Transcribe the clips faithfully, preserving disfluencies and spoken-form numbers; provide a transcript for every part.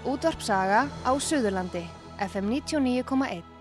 Útvarp Saga á Suðurlandi, F M níutíu og níu komma eitt.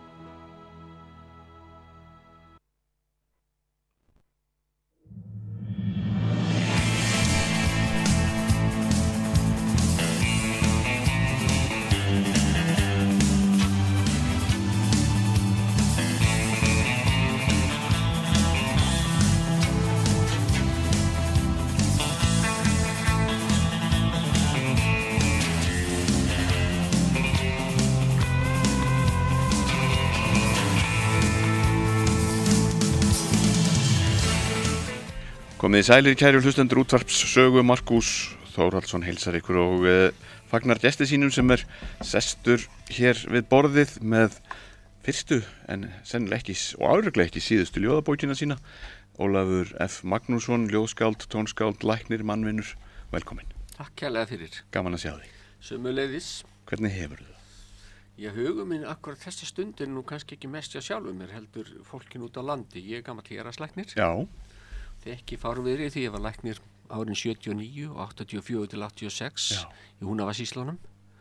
Komið í sælir kæru hlustendur útvarps sögu. Markús Þórhallsson heilsar ykkur og uh, fagnar gesti sínum sem er sestur hér við borðið með fyrstu en sennilega ekki og áreglega ekki síðustu ljóðabókina sína. Ólafur F. Magnússon, ljóðskáld, tónskáld, læknir, mannvinur. Velkomin. Takk kærlega fyrir. Gaman að sjá þig. Sömuleiðis. Hvernig hefur það? Ég hugum minn akkurat þessa stundin nú kannski ekki mest hjá sjálfum mér, heldur fólkin út á landi. Ég er gamall héraðslæknir. Já. Þekki fárviðri því ég var læknir árin sjötíu og níu og áttatíu og fjögur til áttatíu og sex Já. Í Húnavarsýslunum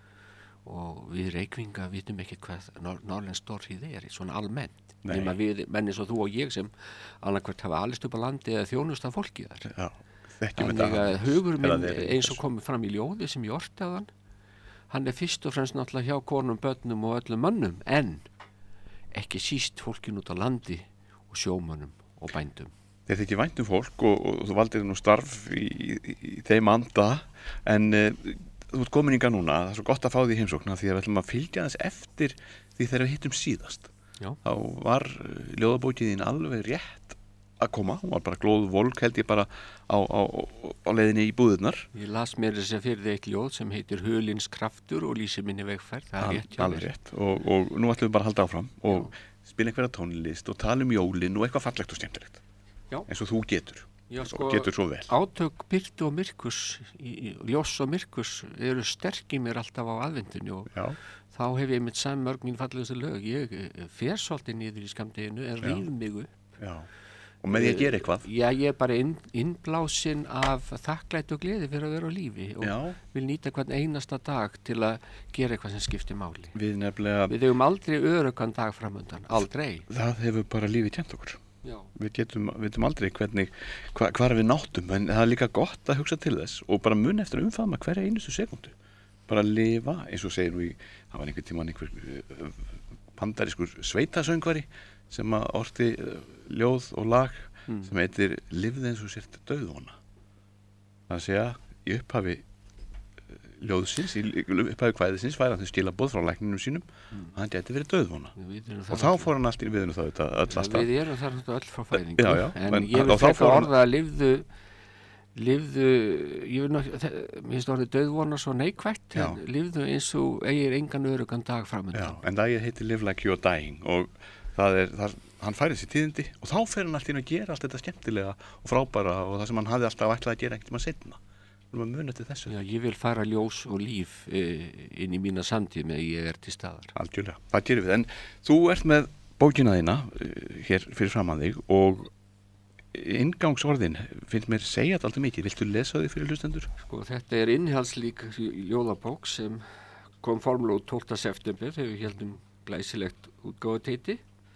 og við Reykvinga vitum ekki hvað norðlensk stórhríð er, svona almennt. Nema við menni svo þú og ég sem annarkvært hafa alist upp á landi eða þjónust af fólki þar. Já, þekkjum þetta. Þannig að hugur minn eins og komið fram í ljóði sem ég orti á hann, hann er fyrst og fremst náttúrulega hjá konum, börnum og öllum mönnum, en ekki síst fólkin út á landi og sjómönnum og bændum. Þér þykir vænt um fólk og, og þú valdir nú starf í, í, í þeim anda en uh, þú ert komin inga núna, það er svo gott að fá því heimsókna því að við ætlum að fylgja þess eftir því þegar við hittum síðast. Já. Þá var uh, ljóðabókiðin alveg rétt að koma, hún var bara glóð volk held ég bara á, á, á leiðinni í búðurnar. Ég las mér þess að fyrir þig eitt ljóð sem heitir Hulins kraftur og lýsir minni vegferð, það er rétt hjá mér. Alveg rétt og, og nú ætlum við bara að halda áfram og Já. Spila einhverja tónlist og tala um jólin og eitthvað fallegt og skemmtilegt. Já. Eins og þú getur Já, sko, og getur svo vel. Átök birtu og myrkus í, í, ljós og myrkus eru sterk í mér alltaf á aðvendunni og Já. Þá hef ég mitt saman mörg mín fallegustu lög. Ég fer svolítið niður í skammdeginu en ríf mig upp Já. Og með því að gera eitthvað Já, ég er bara inn, innblásin af þakklæti og gleði fyrir að vera á lífi og Já. Vil nýta hvern einasta dag til að gera eitthvað sem skiptir máli. Við nefnilega Við hefum aldrei öruggan dag framundan, aldrei. Það hefur bara lífið kennt okkur. Já. Við getum, vitum aldrei hvernig hva, hvar við náttum, en það er líka gott að hugsa til þess og bara mun eftir að umfaðma hverja einustu sekundu, bara að lifa eins og segir við, það var einhver tímann einhver uh, bandarískur sveitasöngvari sem að orti uh, ljóð og lag mm. sem heitir Lifði eins og sért dauðvona. Það að segja í upphafi ljóðsins, í upphæðu kvæðisins væri hann þau skilaboð frá lækninum sínum mm. að hann gæti verið dauðvona og þá fór hann allt í viðinu þá þetta öll alltaf. Við erum þar öll frá fæðingu já, já, en, en ég vil frekka orða að lifðu lifðu ég vil náttúrulega, mér finnst orðið dauðvona svo neikvætt, lifðu eins og eigir engan öruggan dag framöndan. Já, en dagið heitir Live Like You're Dying og það er, það, hann færir sér tíðindi og þá fer hann alltaf inn að gera allt þetta skemmtilega og frábæra og það sem hann hafði alltaf ætlað að gera einhvern tímann seinna. Já, ég vil fara ljós og líf e, inn í mína samtíð með ég er til staðar. Algjörlega, það gerir við. En þú ert með bókina þína e, hér fyrir framan þig og inngangsorðin finnst mér segja þetta alltaf mikið. Viltu lesa þig fyrir hlustendur? Sko, þetta er innihaldslík ljóðabók sem kom formlega tólfta september þegar við heldum glæsilegt útgáfuteiti.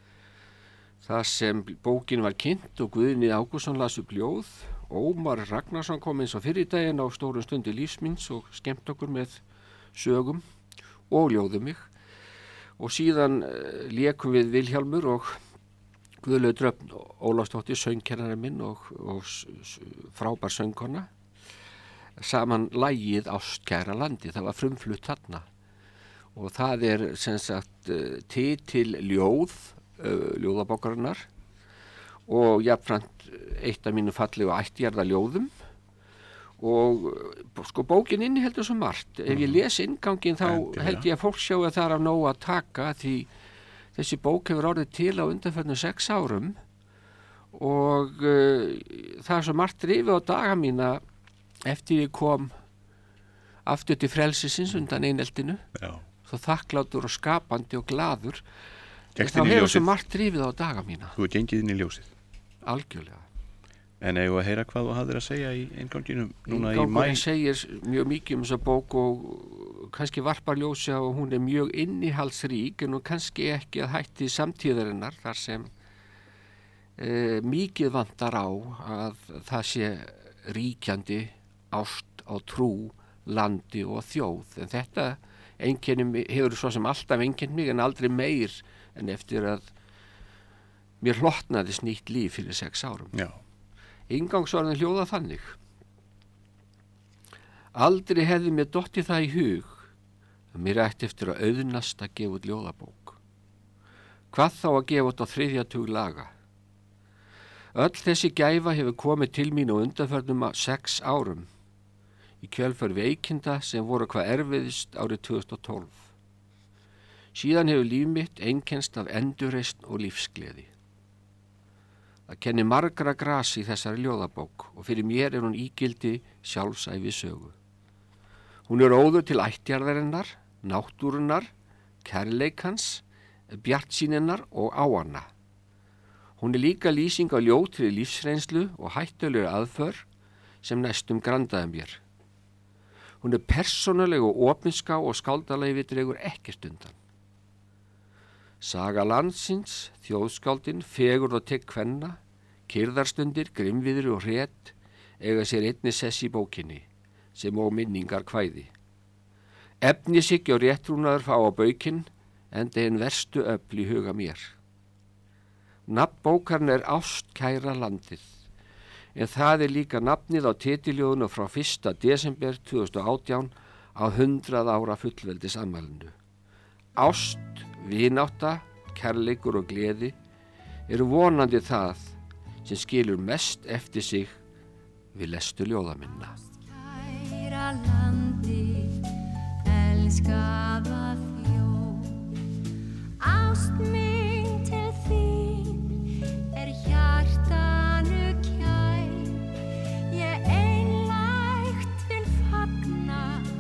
Það sem bókin var kynnt og Guðni Ágústsson las upp ljóð. Ómar Ragnarsson kom eins og fyrir daginn á stórum stundi lífsmins og skemmt okkur með sögum og ljóðum mig og síðan uh, lékum við Vilhjálmur og Guðlaug Dröfn Ólafsdóttir, söngkennari minn og, og frábær söngkona saman lagið Ástkæra landi, það var frumflutt þarna og það er sem sagt uh, titil ljóð uh, ljóðabókarinnar og jafnframt eitt af mínu fallegu ættjarða ljóðum og sko bókin inniheldur svo margt. Ef ég les inngangin þá Endilega. Held ég að fólk sjá að það er af nóg að taka því þessi bók hefur orðið til á undanförnum sex árum og uh, það er svo margt rifið á daga mína eftir ég kom aftur til frelsisins undan eineltinu svo þakklátur og skapandi og glaður þá hefur svo margt rifið á daga mína. Þú er gengið inn í ljósið. Algjörlega. En eigum að heyra hvað þú hafðir að segja í innganginum núna í mæ? Inngangunum segir mjög mikið um þessa bók og kannski varpar ljósi á að hún er mjög innihaldsrík en hún kannski ekki að hætti samtíðarinnar þar sem e, mikið vantar á að það sé ríkjandi ást á trú, landi og þjóð. En þetta einkenni hefur svo sem alltaf einkenni mig en aldrei meir en eftir að mér hlotnaðist nýtt líf fyrir sex árum. Já. Inngangsorðin hljóða þannig. Aldrei hefði mér dottið það í hug að mér ætti eftir að auðnast að gefa út ljóðabók. Hvað þá að gefa út á þriðja tug laga? Öll þessi gæfa hefur komið til mín á undanförnum sex árum í kjölfar veikinda sem voru hvað erfiðist árið tvö þúsund og tólf. Síðan hefur líf mitt einkennst af endurreisn og lífsgleði. Það kennir margra grasi í þessari ljóðabók og fyrir mér er hún ígildi sjálfsæfi sögu. Hún er óður til ættjarðarinnar, náttúrunnar, kærleikans, bjartsýninnar og áanna. Hún er líka lýsing á ljótri lífsreynslu og hættulegur aðför sem næstum grandaði mér. Hún er persónuleg og opinská og skáldaleifi dregur ekkert undan. Saga landsins, þjóðskáldin, fegurð og tek kvenna, kyrðarstundir, grimviðri og hret eiga sér einni sess í bókinni sem og minningar kvæði. Efnishyggja og réttrúnaður fá á baukinn enda hinn verstu öfl í huga mér. Nafn bókarinn er Ástkæra landið en það er líka nafnið á titiljóðinu frá fyrsta desember tvö þúsund og átján á hundrað ára fullveldisafmælinu. Ást, vinátta, kærleikur og gleði eru vonandi það sem skilur mest eftir sig við lestu ljóða minna. Kæra landi, elskaða þjóð, ást mín til þín er hjartanu kær. Ég einlægt vil fagna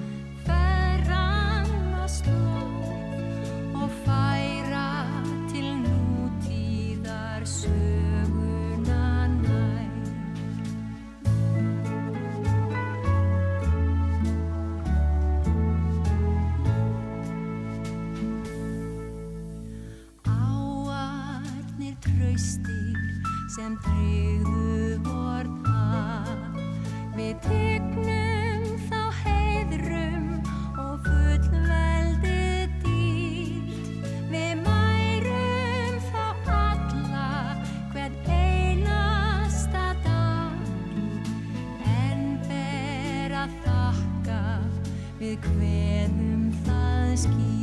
feðranna slóð og færa til nútíðar söguna nær. Áarnir traustir sem tryggðu vorn haf, við tignum þá heiðrum og fullveldi dýrt. Við mærum þá alla hvern einasta dag, en ber að þakka við kveðum það skýrt.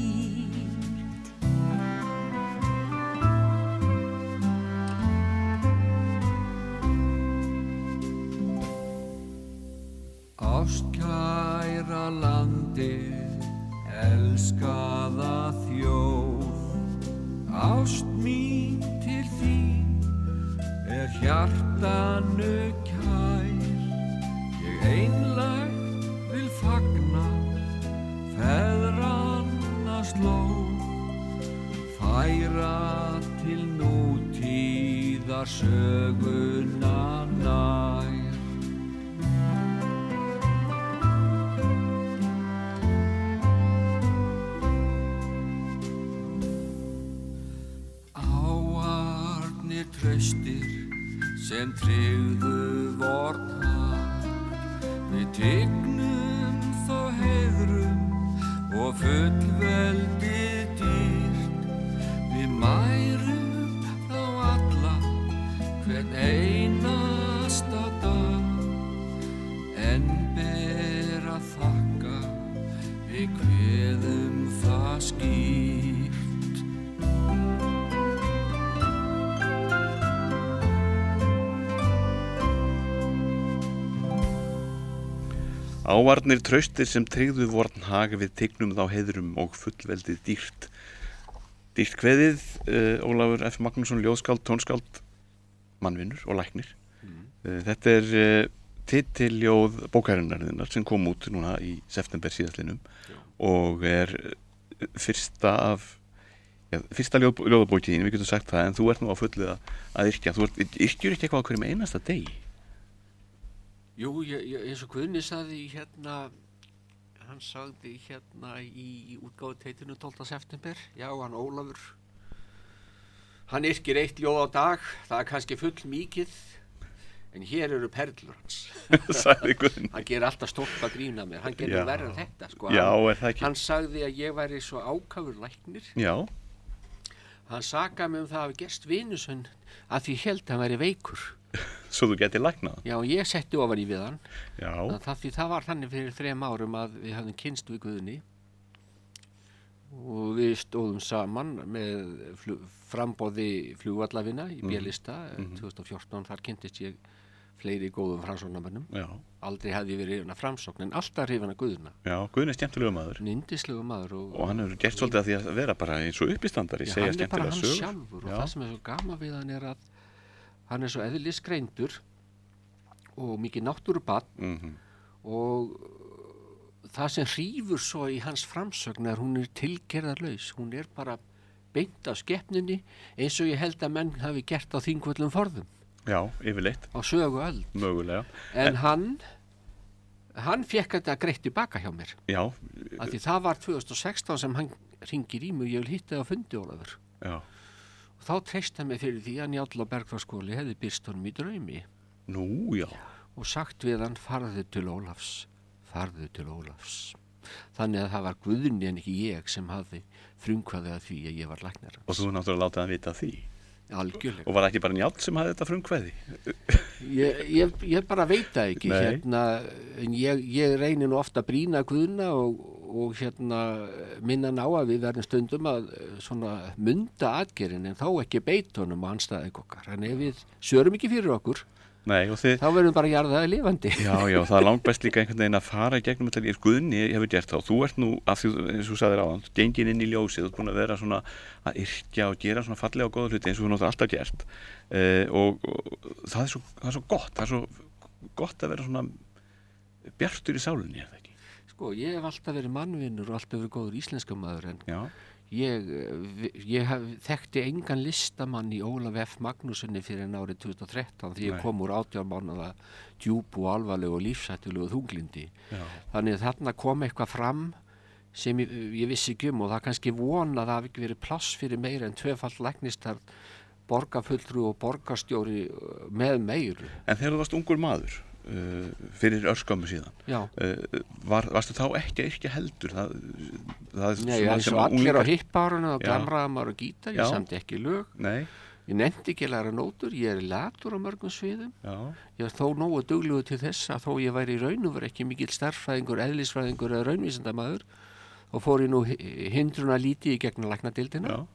Ástkæra landið, elskaða þjóð, ást mín til þín er hjartanu kær. Ég einlægt vil fagna feðranna slóð, færa til nútíðar söguna nær. Traustir sem tryggðu vorn haf, við tignum þá heiðrum og fullveldi dýrt. Við mærum þá alla hvern einasta dag, en ber að þakka við kveðum það skýrt. Ávarnir traustir sem tryggðu vorn hag, við tignum þá heiðrum og fullveldið dýrt. Dýrt kveðið, uh, Ólafur F. Magnússon, ljóðskáld, tónskáld, mannvinnur og læknir. Mm. Uh, þetta er uh, titilljóð bókarinnar sem kom út núna í september síðastlinnum og er fyrsta af ja, fyrsta ljóð, ljóðabókin, við getum sagt það, en þú ert nú á fullið að yrkja. Þú ert, yrkjur ekki eitthvað á hverjum einasta degi? Jú, ég, ég, eins og Guðni saði hérna, hann sagði hérna í útgáfuteitinu tólfta september, já, hann Ólafur, hann yrkir eitt ljóð á dag, það er kannski full mikið, en hér eru perlur hans. Sagði Guðni. Hann gerir alltaf stórt að grína mér, hann gerir verið en þetta, sko. Já, hann, er það ekki? Hann sagði að ég væri svo ákafur læknir. Já. Hann sakaði mig um það að hafa gerst vinusinn að því held að hann væri veikur. Svo þú getið læknað? Já, ég setti ofan í við hann. Já. Það, því það var þannig fyrir þrem árum að við hafðum kynst við Guðni og við stóðum saman með flug, frambóði flugvallafina í B-lista mm. tvö þúsund og fjórtán, þar kynntist ég fleiri góðum framsóknarmönnum. Já. Aldrei hefði ég verið hrifinn af framsókn en alltaf hrifinn af Guðna. Já, Guðni er skemmtilegur maður. Yndislegur maður. Og, og hann hefur gert svolítið að því að vera bara eins og uppistandari, já, segja skemmtilega sögur. Hann er bara hann sjálfur og það sem er svo gaman við hann er að hann er svo eðlisgreindur og mikið náttúrubarn mm-hmm. og það sem hrífur svo í hans framsögn er hún er tilgerðarlaus. Hún er bara beint af skepnunni eins og ég held að menn hafi gert á Þingvöllum forðum. Já, yfirleitt. Á söguöld. Mögulega. En, en hann, hann fekk þetta greitt tilbaka hjá mér. Já. Af því það var tvö þúsund og sextán sem hann ringir í mig og ég vil hitta það á fundi Ólafur. Já. Og þá treysti hann mig fyrir því að Njáll á Bergþórsskóli hefði birst honum í draumi. Nú, já. Og sagt við hann, farðu til Ólafs, farðu til Ólafs. Þannig að það var Guðni en ekki ég sem hafði frumkvæði að því að ég var læknir hans. Og þú náttúrulega látið hann vita því. Algjörlega. Og var ekki bara Njáll sem hafði þetta frumkvæði? ég, ég, ég bara veit það ekki. Nei. Hérna, en ég, ég reynir nú ofta að brýna Guðna og, og hérna minna ná að við verðum stundum að svona munda atgerinn en þá ekki beitunum og anstæðið okkar. En ef við sörum ekki fyrir okkur, Nei, og þið... þá verðum bara að jarða það lifandi. Já, já, það er langt best líka einhvern veginn að fara í gegnum þetta. Guðni hefur gert þá. Þú ert nú, af því, eins og þú sagðir áðan, gengin inn í ljósið, þú ert búin að vera svona að yrkja og gera svona fallega og góða hluti eins og þú náttúrulega alltaf gert. Uh, og, og það er, svo, það er svo gott, það er svo gott að vera svona bjartur í sálinni, er það ekki? Sko, ég hef alltaf verið mannvinnur og alltaf verið góður íslenska maður en... Já. Ég, ég hef, þekkti engan listamann í Ólaf F. Magnússyni fyrir en árið tvö þúsund og þrettán því ég Nei. kom úr átján mánaða djúpu og alvarlegu og lífshættulegu þunglindi. Já. Þannig að þarna kom eitthvað fram sem ég, ég vissi ekki um og það kannski von að það hafi ekki verið pláss fyrir meira en tvöfalt læknistarf, borgarfulltrú og borgarstjóri með meiru. En þegar þú varst ungur maður, Uh, fyrir örskömmu síðan uh, var, varstu þá ekki að yrkja heldur það, það Nei, eins og allir á hippáruna og glamraða maður og gítar, ég samt ekki lög. Nei. Ég nefndi ekki að læra nótur, ég er latur á mörgum sviðum. Já. Ég er þó nógu duglegur til þess að þó ég væri í raun og var ekki mikill starffræðingur, eðlisfræðingur eða raunvísindamaður og fór ég nú hindruna lítið í gegnum læknadeildina. Já.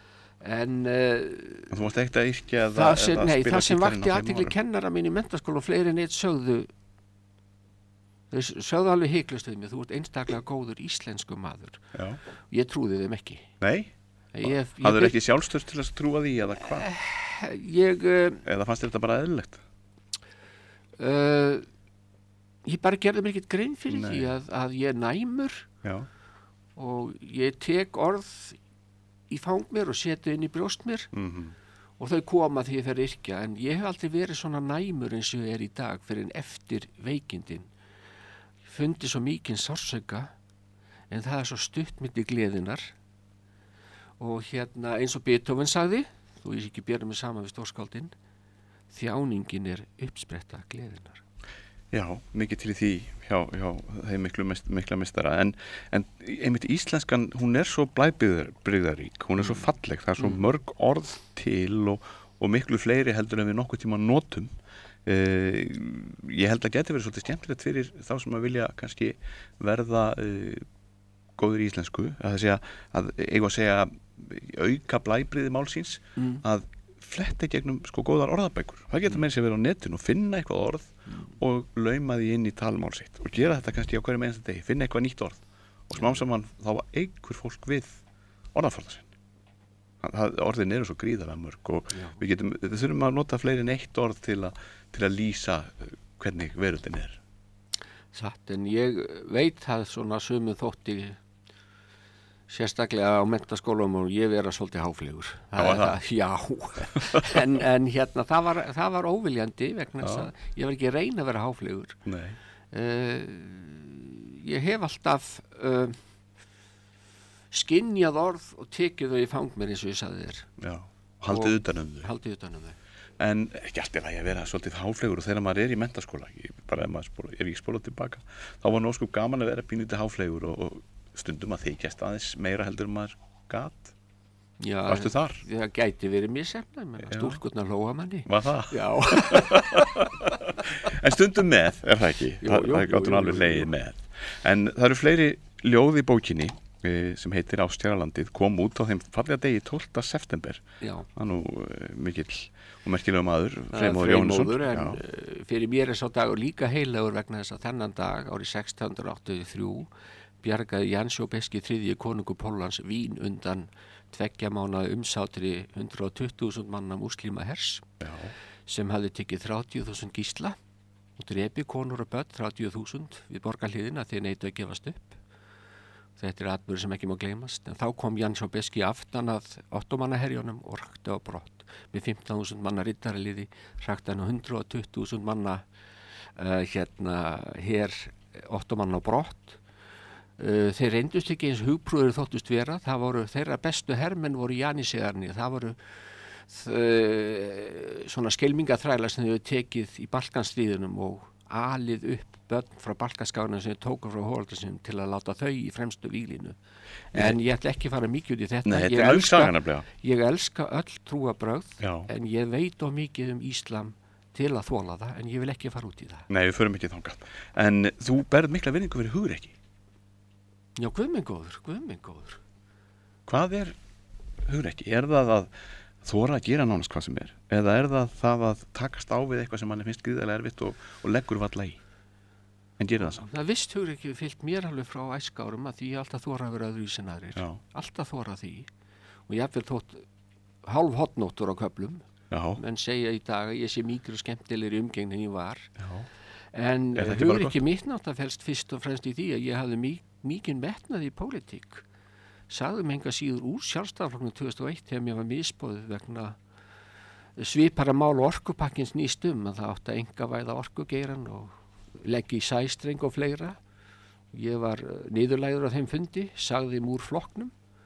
En uh, þú varst ekkert að yrkja eða, það sem, eða nei, spila það sem gítarinn á vakti þeim athygli árum? kennara mín í menntaskóla og fleiri en eitt sögðu þau sögðu alveg hiklaust við mig, þú ert einstaklega góður íslensku maður. Já. Ég trúði þeim ekki. Nei? Ég, Hafður ég, ekki sjálfstöð til að trúa því eða hvað? Ég uh, Eða fannst þér þetta bara eðlilegt? Uh, ég bara gerði mér ekkert grein fyrir Nei. því að, að ég er næmur Já. og ég tek orð í fang mér og seti inn í brjóst mér Mm-hmm. og þau koma því ég fer yrkja en ég hef aldrei verið svona næmur eins og ég er í dag fyrir en eftir veikindin fundi svo mikinn sársauka en það er svo stutt milli gleðinar og hérna eins og Beethoven sagði þú ég ekki bera mig saman við stórskáldin þjáningin er uppspretta gleðinar. Já, mikið til í því hjá, hjá þeim miklu mest, mikla mestara en, en einmitt íslenskan hún er svo blæbrigðarík, hún er svo falleg, það er svo mörg orð til og, og miklu fleiri heldur en við nokkuð tíma notum. Uh, ég held að geti verið svolítið skemmtilegt fyrir þá sem að vilja kannski verða uh, góður í íslensku að það segja, að eiga að segja auka blæbrigði málsins Mm. að fletta í gegnum sko góðar orðabækur. Það getur meira sér verið á netinu og finna eitthvað orð mm. og lauma því inn í talmál sitt og gera þetta kannski á hverjum einasta degi, finna eitthvað nýtt orð og smám saman þá eigur fólk við orðaforða sinn. Það, orðin eru svo gríðarlega mörg og Já. við getum, þetta þurfum að nota fleiri en eitt orð til, a, til að lýsa hvernig veröldin er. Satt, en ég veit það svona sömu þótti sérstaklega á menntaskólum og ég vera svolítið háflegur. Það var það? Já, en, en hérna það var, það var óviljandi vegna þess Já. að ég var ekki að reyna að vera háflegur. Nei. Uh, ég hef alltaf uh, skynjað orð og tekið þau í fang mér eins og ég sagði þér. Já, haldið utan um þau. Haldið utan um þau. En ekki alltaf að ég vera svolítið háflegur og þegar maður er í menntaskóla, ég, bara ef, spóla, ef ég spóla tilbaka, þá var nú sko gaman að vera pínlítið háflegur og, og stundum að þykjast aðeins meira heldur en maður gat. Já, varstu þar? Það gæti verið misefna, menn að stúlkurnar hlóa manni. Var það? Já. En stundum með, er það ekki? Jú, það jú, það gáttum alveg hlegið með. En það eru fleiri ljóð í bókinni e, sem heitir Ástjaralandið, kom út á þeim fallega degi tólfta september. Já. Það er nú e, mikill og merkilega maður, Freymóður Jónsson. En Já. Fyrir mér er sá dagur líka heilagur vegna þess að þennan dag, árið sextán hundruð áttatíu og þrjú, bjargaði Jan Sobieski þriðji konungur Póllands Vín undan tveggja mánaða umsátri hundrað og tuttugu þúsund manna múslíma hers sem hafði tekið þrjátíu þúsund gísla og drepi konur og börn þrjátíu þúsund við borgarhliðina þegar neittu að gefast upp. Þetta er atburður sem ekki má gleymast. En þá kom Jan Sobieski aftan að ottomannaherjónum og rakti á brott. Með fimmtán þúsund manna riddaraliði rakti hann hundrað og tuttugu þúsund manna uh, hérna her ottomanna á brott. Uh, þeir reyndust ekki eins hugprúður þóttust vera, það voru þeirra bestu hermenn voru janísiðarnir, það voru uh, svona skelmingaþrælar sem þau tekið í Balkanstríðunum og alið upp börn frá Balkanskáðunum sem þau tóku frá hóaldasinn til að láta þau í fremstu víglínu. En Nei. Ég ætla ekki að fara mikið út í þetta. Nei, ég, þetta elska, ég elska öll trúabrögð, en ég veit of mikið um Íslam til að þola það, en ég vil ekki fara út í það. Nei, við förum ekki þangað. En þú berð mikla virðingu fyrir hugrekki. Já, guð minn góður, guð minn góður. Hvað er hugrekki? Er það að þora að gera nánast hvað sem er? Eða er það það að takast á við eitthvað sem manni finnst gríðarlega erfitt og, og leggur valla í? En gerir það samt? Það vist hugrekki fyllt mér alveg frá æskárum að því ég alltaf þora að vera öðru í sinnaðrir. Já. Alltaf þora því. Og ég hef þótt hálf hotnóttur á köflum. Já. Menn segja í dag að ég sé mikil og skemmtilegri umgengni en ég var. Já. En hugrekki mitt náttúrulega felst fyrst og fremst í því að ég hafði mik mikinn metnað í pólitík. Sagði mig enga síður úr Sjálfstæðisflokknum tvö þúsund og eitt þegar mér var misboðið vegna svipara mál og orkupakkins nýst um að það átti að einkavæða orkugeirann og leggja í sæstreng og fleira. Ég var niðurlægður á þeim fundi, sagði þeim úr flokknum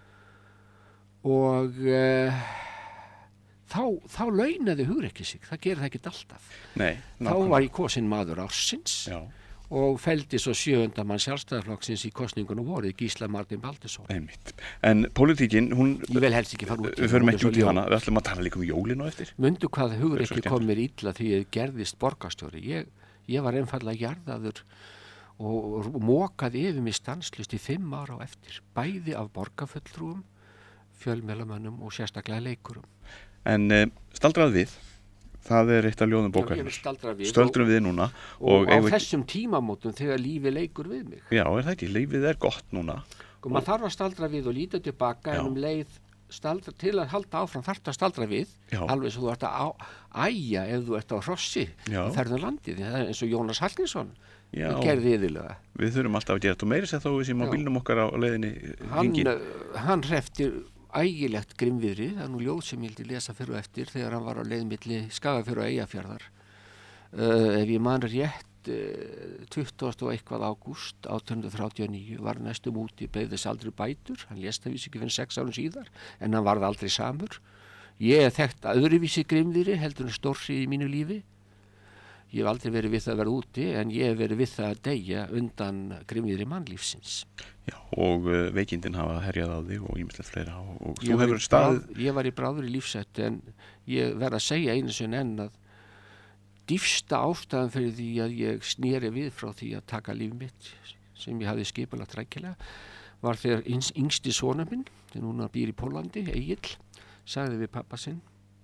og uh, þá, þá launaði hugrekki sig, það gerir það ekkert alltaf. Nei, þá var ég kosin maður ársins. Já. Og felldi svo sjöunda mann Sjálfstæðisflokksins í kosningunum vorið, Gísla Martin Baldursson. Einmitt. En pólitíkin, hún... Ég vil helst ekki fara út í Við förum ekki út í hana, við ætlum að tala líka um jólin og eftir. Mundu hvað hugrekki kom mér illa því ég gerðist borgarstjóri. Ég, ég var einfallega jarðaður og, og mokaði yfir mig stanslust í fimm ára á eftir. Bæði af borgarfulltrúum, fjölmiðlamönnum og sérstaklega leikurum. En uh, staldrað við... Það er eitt af ljóðum bókarinnar. Stöldrum við núna. Og, og á þessum tímamótum þegar lífið leikur við mig. Já, er það ekki? Lífið er gott núna. Og maður þarf að staldra við og líta tilbaka en um leið staldra, til að halda áfram þarf að staldra við. Já. Alveg svo þú ert að æja ef þú ert á hrossi og ferðu landið. Það er eins og Jónas Hallgrímsson. Já. Það gerði yðurlega. Við þurfum alltaf að gera þetta og meiri sér þó við sem á bílnum okkar á leiðinni hringin. Hann, hann hreftir ægilegt grimmviðri, það er nú ljóð sem ég vildi lesa fyrir og eftir þegar hann var á leið milli Skagafjörð og Eyjafjarðar. Uh, ef ég man rétt uh, tuttugasta og eitthvað ágúst átján hundruð þrjátíu og níu var næstum úti, beið þess aldrei bætur, hann lést það vísi ekki fyrir sex árum síðar, en hann varð aldrei samur. Ég hef þekkt öðruvísi grimmviðri heldur en stórri í mínu lífi. Ég hef aldrei verið við það að vera úti, en ég hef verið við það að deyja undan grimmviðri mannlífsins. Já, og uh, veikindin hafa herjað á þig og ýmislegt fleira og, og þú hefur staðið... Bráð, ég var í bráður í lífsættu en ég verð að segja einu sinni enn að dýfsta ástæðan fyrir því að ég sneri við frá því að taka líf mitt sem ég hafði skipulagt rækilega var þegar yngsti sonur minn, þegar núna býr í Póllandi, Egill, sagði við pappa sinn: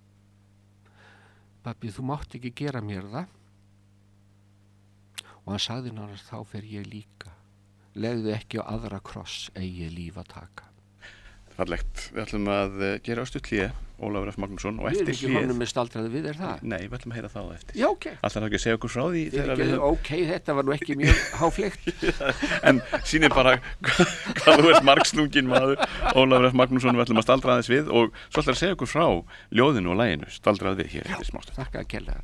Pappi, þú mátt ekki gera mér það. Og hann sagði náttúrulega þá fer ég líka. Legðu ekki á aðra kross eigi líf að taka. Fallegt. Við ætlum að gera ástuð hlé, Ólafur F. Magnússon, og eftir hlé... Við erum ekki honum með staldraði við, er það? Nei, við ætlum að heyra það á eftir. Já, ok. Ætlar ekki að segja okkur frá því þegar við... Ok, þetta var nú ekki mjög háflegt. En sýnir bara hvað þú ert margslungin maður, Ólafur F. Magnússon, við ætlum að staldra aðeins við og svo ætlar að segja okkur frá ljóðinu og laginu, staldraði við hér eftir smástund. Þakka að kella.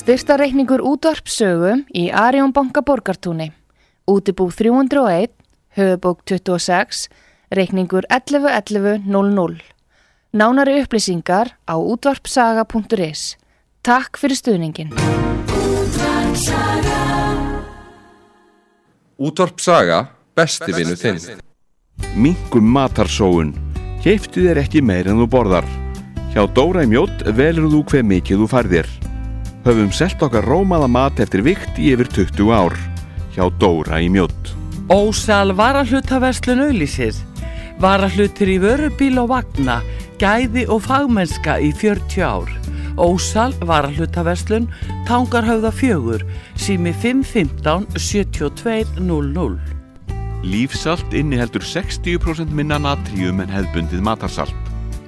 Styrktarreikningur útvarpssögu í Arion banka Borgartúni. Útibú þrjú hundruð og einn, höfubók tuttugu og sex, reikningur ellefu ellefu núll núll. Nánari upplýsingar á útvarpsaga punktur is. Takk fyrir stuðningin. Útvarpsaga, besti vinur þinn. Minkum matarsóun. Keyptu þér ekki meir en þú borðar. Hjá Dóra í Mjódd velur þú hve mikið þú færðir. Höfum selt okkar rómaða mat eftir vikt í yfir tuttugu ár. Hjá Dóra í Mjódd. Ósal varahlutaverslun auglýsir. Varahlutir í vörubíl og vagna, gæði og fagmennska í fjörutíu ár. Ósal varahlutaverslun, Tangarhöfða fjögur, sími fimm fimmtán sjötíu og tvö núll núll. Lífsalt inniheldur sextíu prósent minna natríum en hefðbundið matarsalt.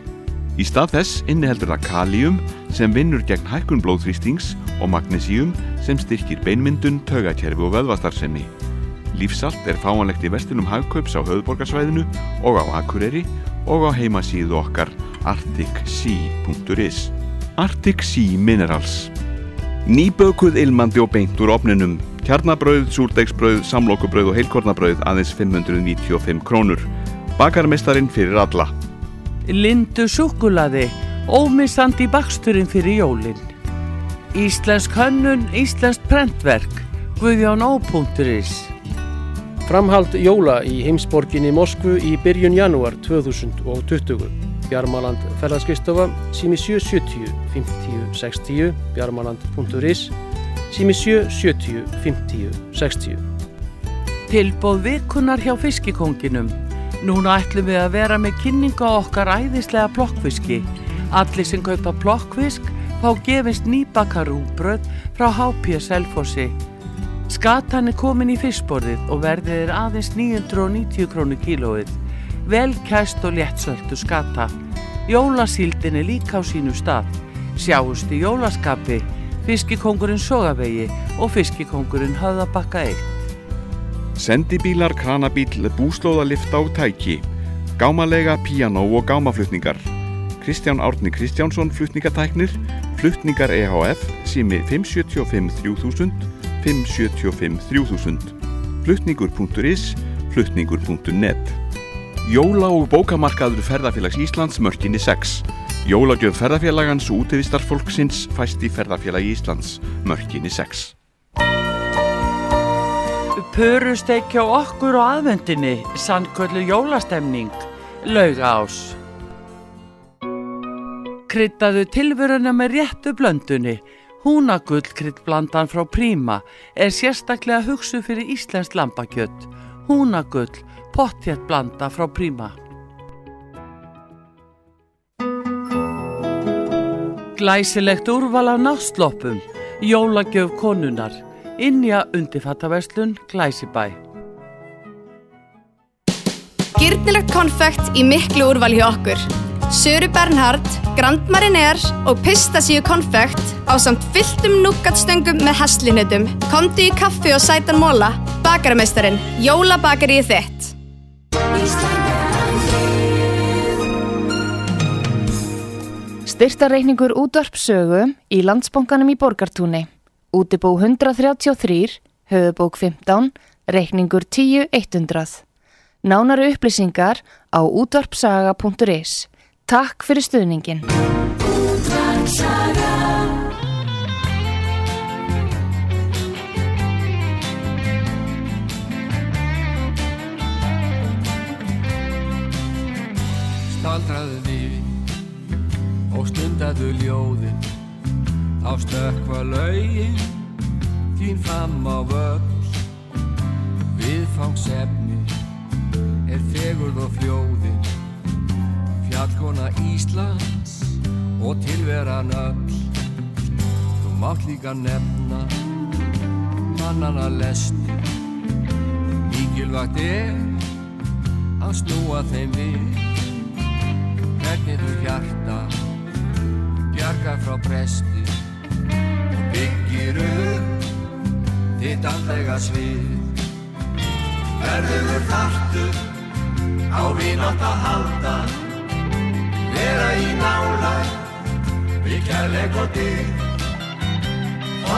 Í stað þess inniheldur það kalíum sem vinnur gegn hækkun blóðþrýstings og magnesíum sem styrkir beinmyndun, taugakerfi og vöðvastarfsemi. Lífsalt er fáanlegt í verslunum Hagkaups á höfuðborgarsvæðinu og á Akureyri og á heimasíðu okkar arctic sea punktur is. Arctic Sea Minerals. Nýbökuð ilmandi og beint úr ofninum. Kjarnabrauð, súrdeigsbrauð, samlokubrauð og heilkornabrauð aðeins fimm hundruð níutíu og fimm krónur. Bakarmeistarinn fyrir alla. Lindu súkkulaði, ómissandi baksturinn fyrir jólin. Íslensk hönnun, íslenskt prentverk, Guðjón ó punktur is. Framhald jóla í heimsborginni Moskvu í byrjun janúar tvö þúsund og tuttugu. Bjarmaland ferðaskrifstofa, sími sjö sjötíu fimmtíu sextíu, bjarmaland punktur is, sími sjö sjötíu fimmtíu sextíu. Tilboð vikunar hjá fiskikonginum. Núna ætlum við að vera með kynningu á okkar æðislega plokkfiski. Allir sem kaupa plokkfisk fá gefist nýbakað rúgbrauð frá H P Selfossi. Skatan er komin í fiskborðið og verðið er aðeins níu hundruð níutíu krónur kílóið. Vel kæst og léttsöldu skata. Jólasíldin er líka á sínu stað. Sjáumst í jólaskapi, Fiskikóngurinn Sogavegi og Fiskikóngurinn Höfðabakka eitt. Sendibílar, kranabíl, búslóðalifta og tæki. Gámalega, píanó og gámaflutningar. Kristján Árni Kristjánsson flutningatæknir, Flutningar E H F, sími fimm sjö fimm þrjú þúsund, fimm sjö fimm þrjú þúsund. Flutningur punktur is, flutningur punktur net. Jóla- og bókamarkaður Ferðafélags Íslands mörkinni sex. Jólagjöf ferðafélagans og útivistarfólksins fæst í Ferðafélagi Íslands mörkinni sex. Pörusteik hjá okkur á aðvendinni, sannköllu jólastemning, Laugaás. Kryddaðu tilveruna með réttu blöndunni. Húnagull kryddblandan frá Príma er sérstaklega hugsuð fyrir íslenskt lambakjöt. Húnagull, pottþétt blanda frá Príma. Glæsilegt úrval af násloppum, jólagjöf konunnar, Ynja undirfattaverslun Glæsibæ. Girnilegt konfekt í miklu úrval hjá okkur. Söru Bernhard, Grand Marinier og Pistasíu konfekt ásamt fylltum núggatstöngum með heslinutum. Komdu í kaffi og sætan mola. Bakarameistarinn, jólabakaríið þitt. Styrktarreikningur útvarpssögu í Landsbankanum í Borgartúni. Útibú hundrað þrjátíu og þrjú, höfubók fimmtán, reikningur tíu hundrað. Nánari upplýsingar á útvarpsaga punktur is. Takk fyrir stuðningin. Staldraðu við og stundaðu ljóðin, þá stökkva lögin þín fram á völl. Viðfangsefni er fegurð og fljóðin, fjallkona Íslands og tilveran öll. Þú mátt líka nefna mannanna lesni, mikilvægt er að snúa þeim við. Hvernig þú hjarta bjargar frá bresti og byggir upp þitt andlega svið. Verðugur þarftu á vinátt að halda, vera í nálægð við kærleik og dýrð.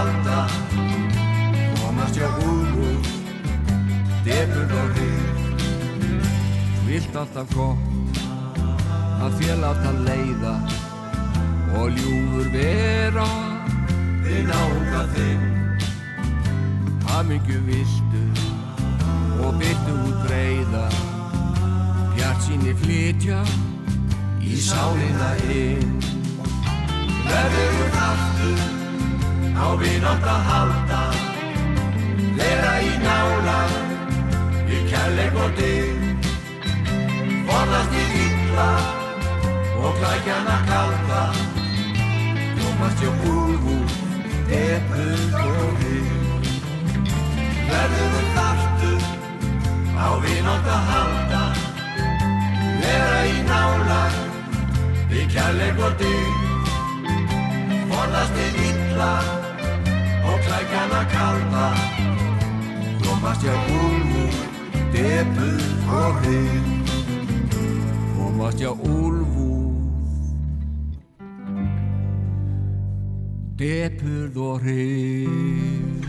halda, komast hjá úlfúð, depurð og hrið. Þú vilt alltaf gott að þér láta leiða og ljúfur vera við náunga þinn. Hamingju viltu og byttu út breiða, bjartsýni flytja í sálina inn. Verður aftur á vinátt að halda, vera í nálægð við kærleik og dyggð, forðast í illa og klækjana kalda, komast hjá úlfúð, depurð og hrið. Verður aftur á vinátt að halda, vera í nálægð við kærleik og dyggð, forðast í illa og klækjana kalda, komast hjá úlfúð, depurð og hrið. Komast hjá úlfúð, depurð og hrið.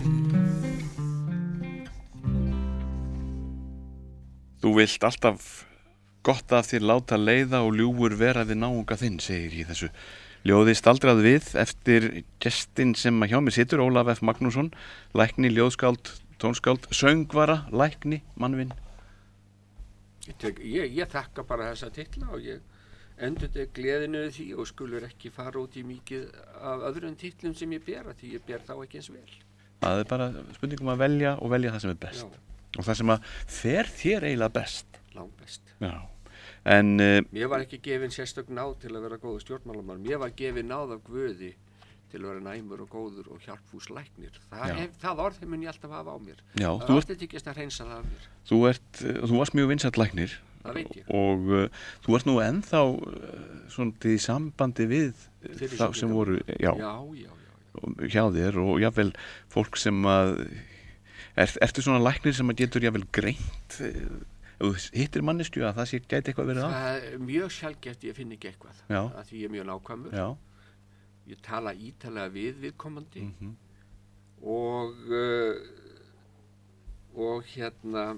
Þú vilt alltaf gott af þér láta leiða og ljúfur vera við náunga þinn, segir í þessu ljóði Staldrað við eftir gestinn sem hjá mér situr, Ólaf F. Magnússon, lækni, ljóðskáld, tónskáld, söngvara, lækni, mannvinn. Ég, ég, ég þakka bara þessa titla og ég endur þetta gleðinu því og skulur ekki fara út í mikið af öðrum titlum sem ég ber, því ég ber þá ekki eins vel. Það er bara spurningum að velja og velja það sem er best. Já. Og það sem að fer þér eiginlega best. Langt best. Já. En uh, mér var ekki gefin sérstök náð til að vera góður stjórnmálamann. Mér var gefin náð af Guði til að vera næmur og góður og hjálpfús læknir. Það, hef, það orð mun ég alltaf hafa á mér. Já, það er alltaf ekki að hreinsa það af mér. Þú ert, þú varst mjög vinsæll læknir. Það veit ég. Og uh, þú ert nú ennþá uh, svona í sambandi við þá sem voru, já, já, já, já, já. hjá þér og jáfnvel fólk sem að Er, ertu svona læknir sem að getur jáfnvel greint ef þú hittir manneskju að það sé gæti eitthvað verið á? Það er mjög sjaldgæft ég finn ekki eitthvað. Já. Að því ég er mjög nákvæmur. Já. Ég tala ítalega við viðkomandi mm-hmm. og uh, og hérna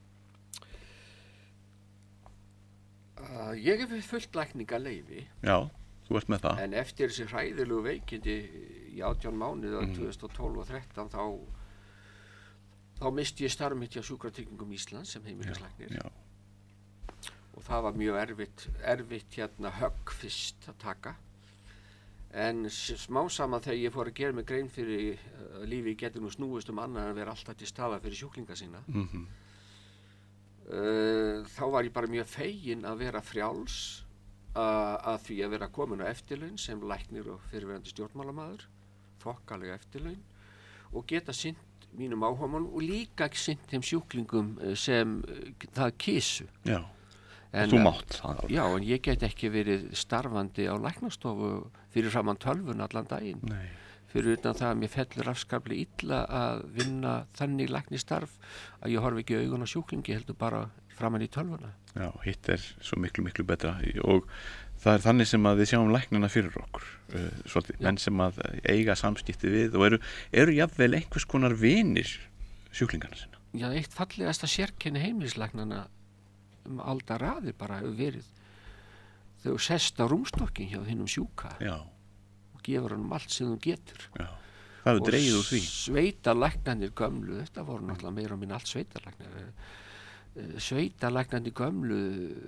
uh, ég hef fullt lækningaleyfi. Já, þú ert með það. En eftir þessi hræðilegu veikindi í átján mánuði mm. tvö þúsund og tólf og þrettán þá þá misti ég starf mitt hjá Sjúkratryggingum Íslands sem heimilislæknir. Já, já. Og það var mjög erfitt, erfitt hérna högg fyrst að taka. En smá saman þegar ég fór að gera mig grein fyrir uh, lífi getur nú snúist um annað en að vera alltaf til staða fyrir sjúklinga sína. Mm-hmm. uh, þá var ég bara mjög fegin að vera frjáls uh, að því að vera komin á eftirlaun sem læknir og fyrirverandi stjórnmálamaður, þokkalega eftirlaun og geta sinnt mínum áhugamálum og líka sinnt þeim sjúklingum sem það kysu. Já, en, og þú mátt það. Já, en ég get ekki verið starfandi á læknastofu fyrir framan tölvun allan daginn. Nei. Fyrir utan það að mér fellur afskaplega illa að vinna þannig læknistarf að ég horfi ekki augun á sjúklingi, heldur bara framan í tölvuna. Já, hitt er svo miklu, miklu betra og það er þannig sem að við sjáum læknina fyrir okkur, uh, svolítið, menn sem að eiga samskipti við og eru, eru jafnvel einhvers konar vinir sjúklingarna sinna. Já, eitt fallegasta sérkenni heimilislæknana um aldaraðir bara hefur verið þau sest á rúmstokkin hjá hinnum sjúka. Já. Og gefur hann allt sem þú getur. Já, það hefur dregið úr því. Og sveitalæknarnir gömlu, þetta voru náttúrulega meira og minna allt sveitalæknar, sveitalæknarnir gömlu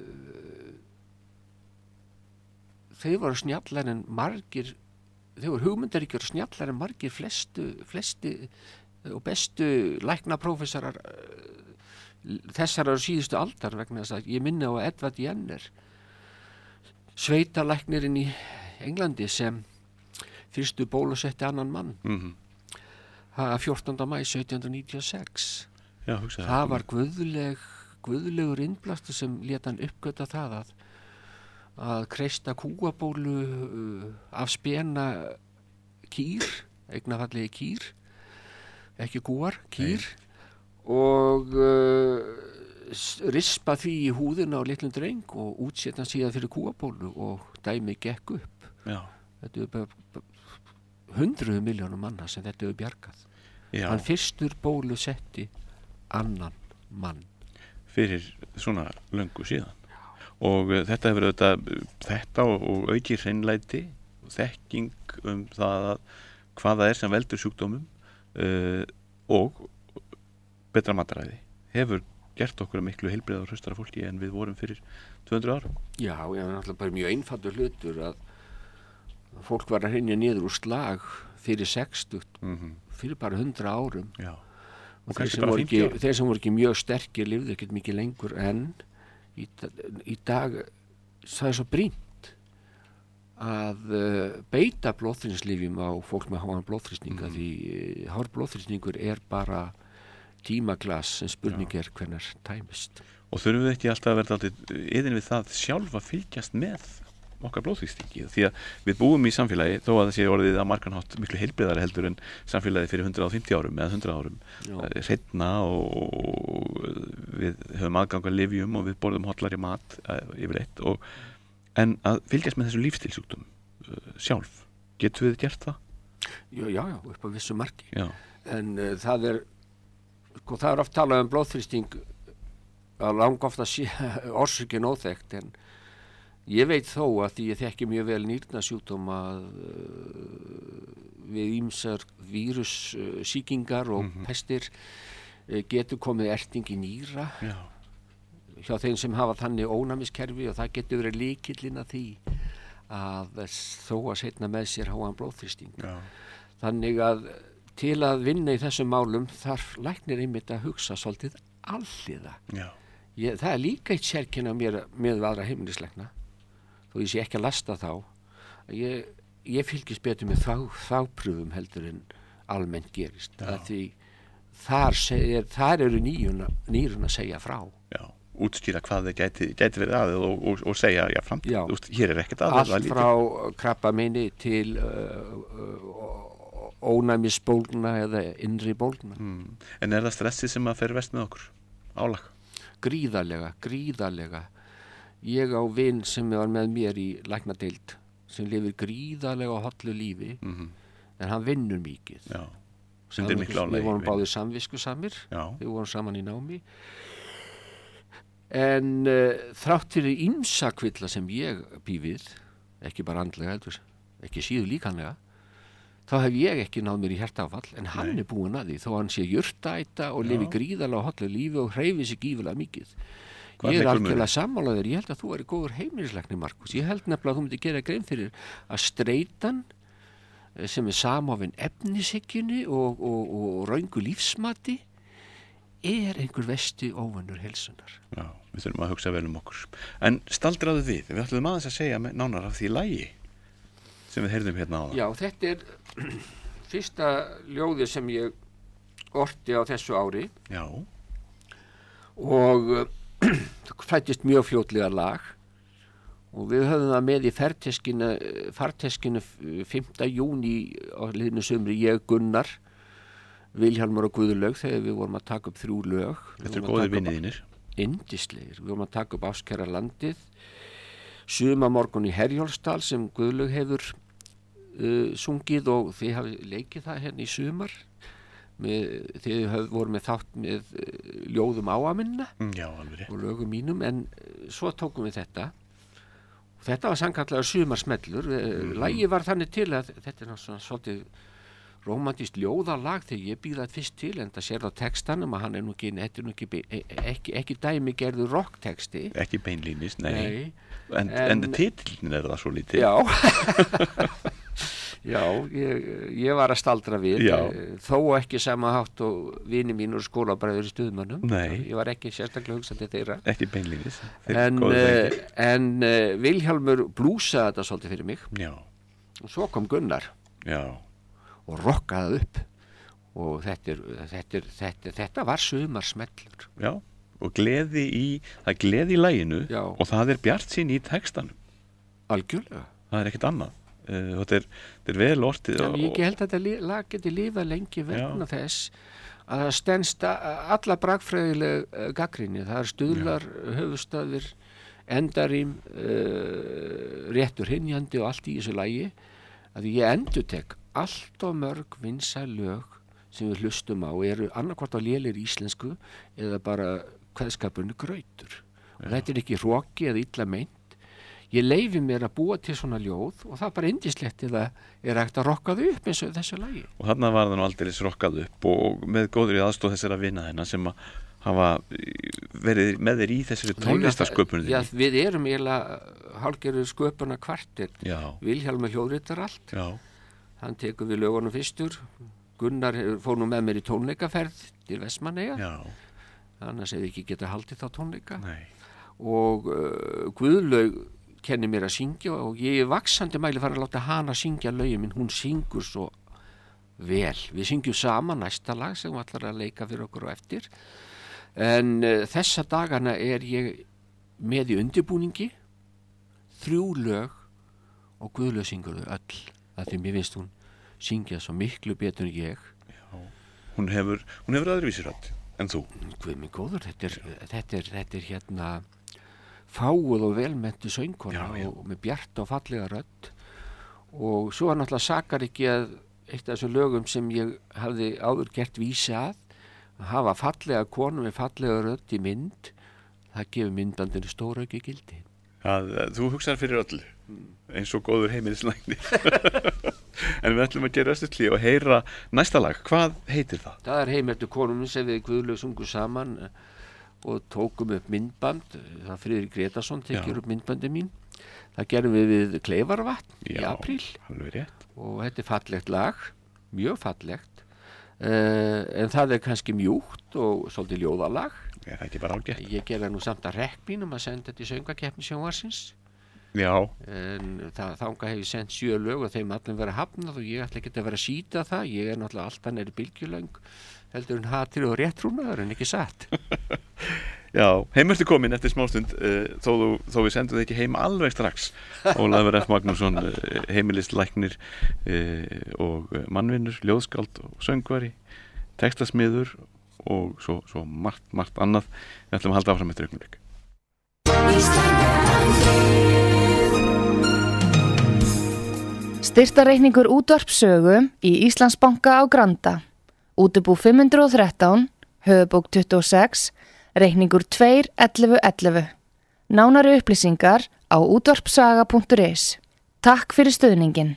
þau voru snjallar en margir, þau voru hugmyndaríkjur snjallar en margir flestu, flesti og bestu læknaprófessorar þessar eru síðustu aldar vegna þess að ég minni á Edvard Jenner, sveitalæknirinn í Englandi sem fyrstu bólusetti annan mann. Mm-hmm. fjórtánda maí sautján hundruð níutíu og sex. Já, hugsa það var guðleg, guðlegur innblastur sem lét hann uppgöta það að að kreista kúabólu uh, af spena kýr, eignafallegi kýr, ekki kúar, kýr, Nei. og uh, rispa því í húðina á litlum dreng og útsetja hann síðan fyrir kúabólu og dæmi gekk upp. Já. Þetta er bara hundruðu miljónum manna sem þetta hefur bjargað. Já. Hann fyrstur bólusetti annan mann. Fyrir svona löngu síðan. Og uh, þetta hefur auðvitað, þetta og, og aukið hreinlæti, þekking um það að hvað það er sem veldur sjúkdómum uh, og betra mataræði hefur gert okkur miklu heilbrigðara og hraustara fólki en við vorum fyrir tvö hundruð árum. Já, já, náttúrulega bara mjög einfaldur hlutur að fólk var að hrynja niður úr slag fyrir sextugt, Mm-hmm. fyrir bara hundrað árum. Já. Og þeir sem, voru ekki, þeir sem voru ekki mjög sterkir lifðu ekkert mikið lengur en í, í dag það er svo brýnt að uh, beita blóðþrýstinglyfjum á fólk með háan blóðþrýsting mm. því uh, hár blóðþrýstingur er bara tímaglas sem spurning er hvenær tæmist. Og þurfum við ekki alltaf að verða alltaf yðin við það sjálf að fylgjast með okkar blóðþrýstingi, því að við búum í samfélagi þó að það sé orðið að marganhátt miklu heilbrigðara heldur en samfélagi fyrir hundrað og fimmtíu árum eða hundrað árum hreinna og við höfum aðgang að lyfjum og við borðum hollari mat yfirleitt og en að fylgjast með þessum lífstilsjúkdómum uh, sjálf, getum við gert það? Já, já, já, upp á vissu marki. Já. En uh, það er sko, það er oft talað um blóðþrýsting að langofta sé orsökin óþekkt en ég veit þó að því ég þekki mjög vel nýrnasjúkdóma að uh, við ýmsar vírussýkingar og mm-hmm. pestir uh, getur komið erting í nýra Já. hjá þeim sem hafa þannig ónæmiskerfi og það getur verið lykillinn að því að þó að setna með sér háan blóðþrýsting. Já. Þannig að til að vinna í þessum málum þarf læknir einmitt að hugsa svolítið alliða. Já. Ég, það er líka eitt sérkenni á mér með aðra heimilislækna þó ég sé ekki að lasta þá ég, ég fylgist betur með þá, þápröfum heldur en almennt gerist að því þar, segir, þar eru nýjuna, nýrun að segja frá. Já, útskýra hvað þið gæti, gæti verið aðeð og, og, og segja já, framt, já. Úst, hér er ekkert aðeð allt frá krabbameini til uh, uh, ónæmisbólgna eða innri bólgna. Mm. En er það stressið sem að fer vest með okkur? Álag? Gríðarlega, gríðarlega. Ég á vin sem var með mér í læknadeild sem lifir gríðarlega á hollu lífi mm-hmm. en hann vinnur mikið. Já, sundir miklu álægi. Við vorum báðir samviskusamir, Já. Við vorum saman í námi. En uh, þrátt fyrir ýmsa kvilla sem ég bý við, ekki bara andlega heldur, ekki síður líkanlega, þá hef ég ekki náð mér í hjartaáfall en hann Nei. Er búinn að því þó hann sé jurtaæta og lifi gríðarlega á hollu lífi og hreyfi sig gífulega mikið. Hvað ég er algjörlega sammálaður, ég held að þú er góður heimilislæknir, Markus. Ég held nefnilega að þú myndir gera grein fyrir að streitan sem er samofin efnishyggjunni og, og, og raungu lífsmati er einhver vesti óvinnur heilsunar. Já, við þurfum að hugsa vel um okkur. En staldraðu við, við ætlum aðeins að segja nánar af því lagi sem við heyrðum hérna á það. Já, þetta er fyrsta ljóði sem ég orti á þessu ári. Já. Og það fættist mjög fljótlega lag og við höfum það með í farteskinu fimmta júní á liðinu sumri ég Gunnar, Vilhjálmur og Guðlaug þegar við vorum að taka upp þrjú lög. Þetta er góðir vinir þínir. Yndislegir. Við vorum að taka upp Ástkæra landið, Sumamorgun í Herjólfsdal sem Guðlaug hefur uh, sungið og þið hafið leikið það hérna í sumar. Með, þið höf, voru með þátt með uh, ljóðum áaminna Já, og lögum mínum en uh, svo tókum við þetta og þetta var sannkallega sumarsmellur uh, mm-hmm. Lagið var þannig til að þetta er náttúrulega svolítið rómantískt ljóðalag þegar ég býð það fyrst til en það sér á textanum að hann er nú ekki, er nú ekki, ekki, ekki dæmi gerður rockteksti ekki beinlínis, nei, nei. En, en, en titillin er það svo lítið já Já, ég, ég var að staldra við Já. Þó ekki sama hátt og vini mín og skólabræður í Stuðmönnum Nei. Ég var ekki sérstaklega hugsandi þeirra Ekki beinlínis En, uh, en uh, Vilhjálmur blúsaði þetta svolítið fyrir mig Já. Og svo kom Gunnar Já. Og rokkaði upp Og þetta, er, þetta, er, þetta, þetta var sumarsmellur Já, og gleði í það er gleði í laginu Já. Og það er bjartsýni í textanum Algjörlega Það er ekkert annað Uh, þetta, er, þetta er vel ortið og ég held að þetta lag geti lifað lengi vegna Já. Þess að það stendst alla bragfræðileg uh, gagnrýni, það er stuðlar Já. Höfuðstafir, endarím uh, réttur hynjandi og allt í þessu lagi að ég endurtek allt of mörg vinsæl lög sem við hlustum á eru annarkvort á lélir íslensku eða bara kveðskapurinn grautur. Og þetta er ekki hroki eða illa meint. Ég leyfi mér að búa til svona ljóð og það er bara yndislegt eða er hægt að rokka þau upp eins og þessu lagi. Og þarna var það nú aldeilis rokkað upp og með góður í aðstoð þessara vina þeirna sem að hafa verið með þér í þessari tónlistarsköpunni. Já, við erum eiginlega hálfgerður sköpuna kvartir. Já. Vilhjálmur hljóðritar allt. Já. Hann tekur við lögunum fyrstur. Gunnar fór nú með mér í tónleikaferð til Vestmannaeyja. Já. Annars hefði ekki getað haldið þá tónleika. Nei. Og uh, Guðlaug kenni mér að syngja og ég er vaksandi mæli fara að láta hana syngja lögin minn, hún syngur svo vel. Við syngjum saman næsta lag sem við ætlar að leika fyrir okkur og eftir. En uh, þessa dagana er ég með í undirbúningi, þrjú lög og Guðlaug syngur þau öll. Það því mér finnst hún syngja svo miklu betur en ég. Já, hún hefur, hún hefur öðruvísi rödd en þú. Guð minn góður, þetta er, þetta er, þetta er hérna fáuð og velmenntu söngkona já, já. Og með bjart og fallega rödd og svo var náttúrulega sakar ekki að eitt af þessum lögum sem ég hafði áður gert vísi að að hafa fallega konu með fallega rödd í mynd, það gefur myndandinu stóra auki gildi. að, að þú hugsaðar fyrir öllu eins og góður heimilislæknir en við ætlum að gera östu klí og heyra næsta lag. Hvað heitir það? Það er Heim eftir konunum sem við Guðlaug sungu saman og tókum upp myndband. Það Friðrik Gretarsson tekir upp myndbandi mín. Það gerum við við Kleifarvatn í apríl og þetta er fallegt lag, mjög fallegt uh, en það er kannski mjúkt og svolítið ljóðalag. Er það ekki bara ágætt? Ég gerði nú samt að rekkbínum að senda þetta í söngvakeppni sjónvarpsins. Já. En það, þanga hef ég sendt sjö lög og þeim allir vera hafnað og ég ætla ekki að vera að síta það. Ég er náttúrulega alltaf neri bylgjulöng heldur en hatir og réttrúnaður en ekki satt. Já, heim ertu komin eftir smástund uh, þó, þó við sendum þig ekki heim alveg strax. Ólafur F. Magnússon, uh, heimilislæknir uh, og mannvinnur, ljóðskáld og söngvari, textasmiður og svo, svo margt, margt annað. Við ætlum að halda áfram eftir augnablik. Styrktarreikningur útvarpssögu í Íslandsbanka á Granda. Útibú fimm hundruð og þrettán, höfubók tuttugu og sex, reikningur tvö ellefu ellefu. Nánari upplýsingar á útvarpssaga punktur is. Takk fyrir stuðningin.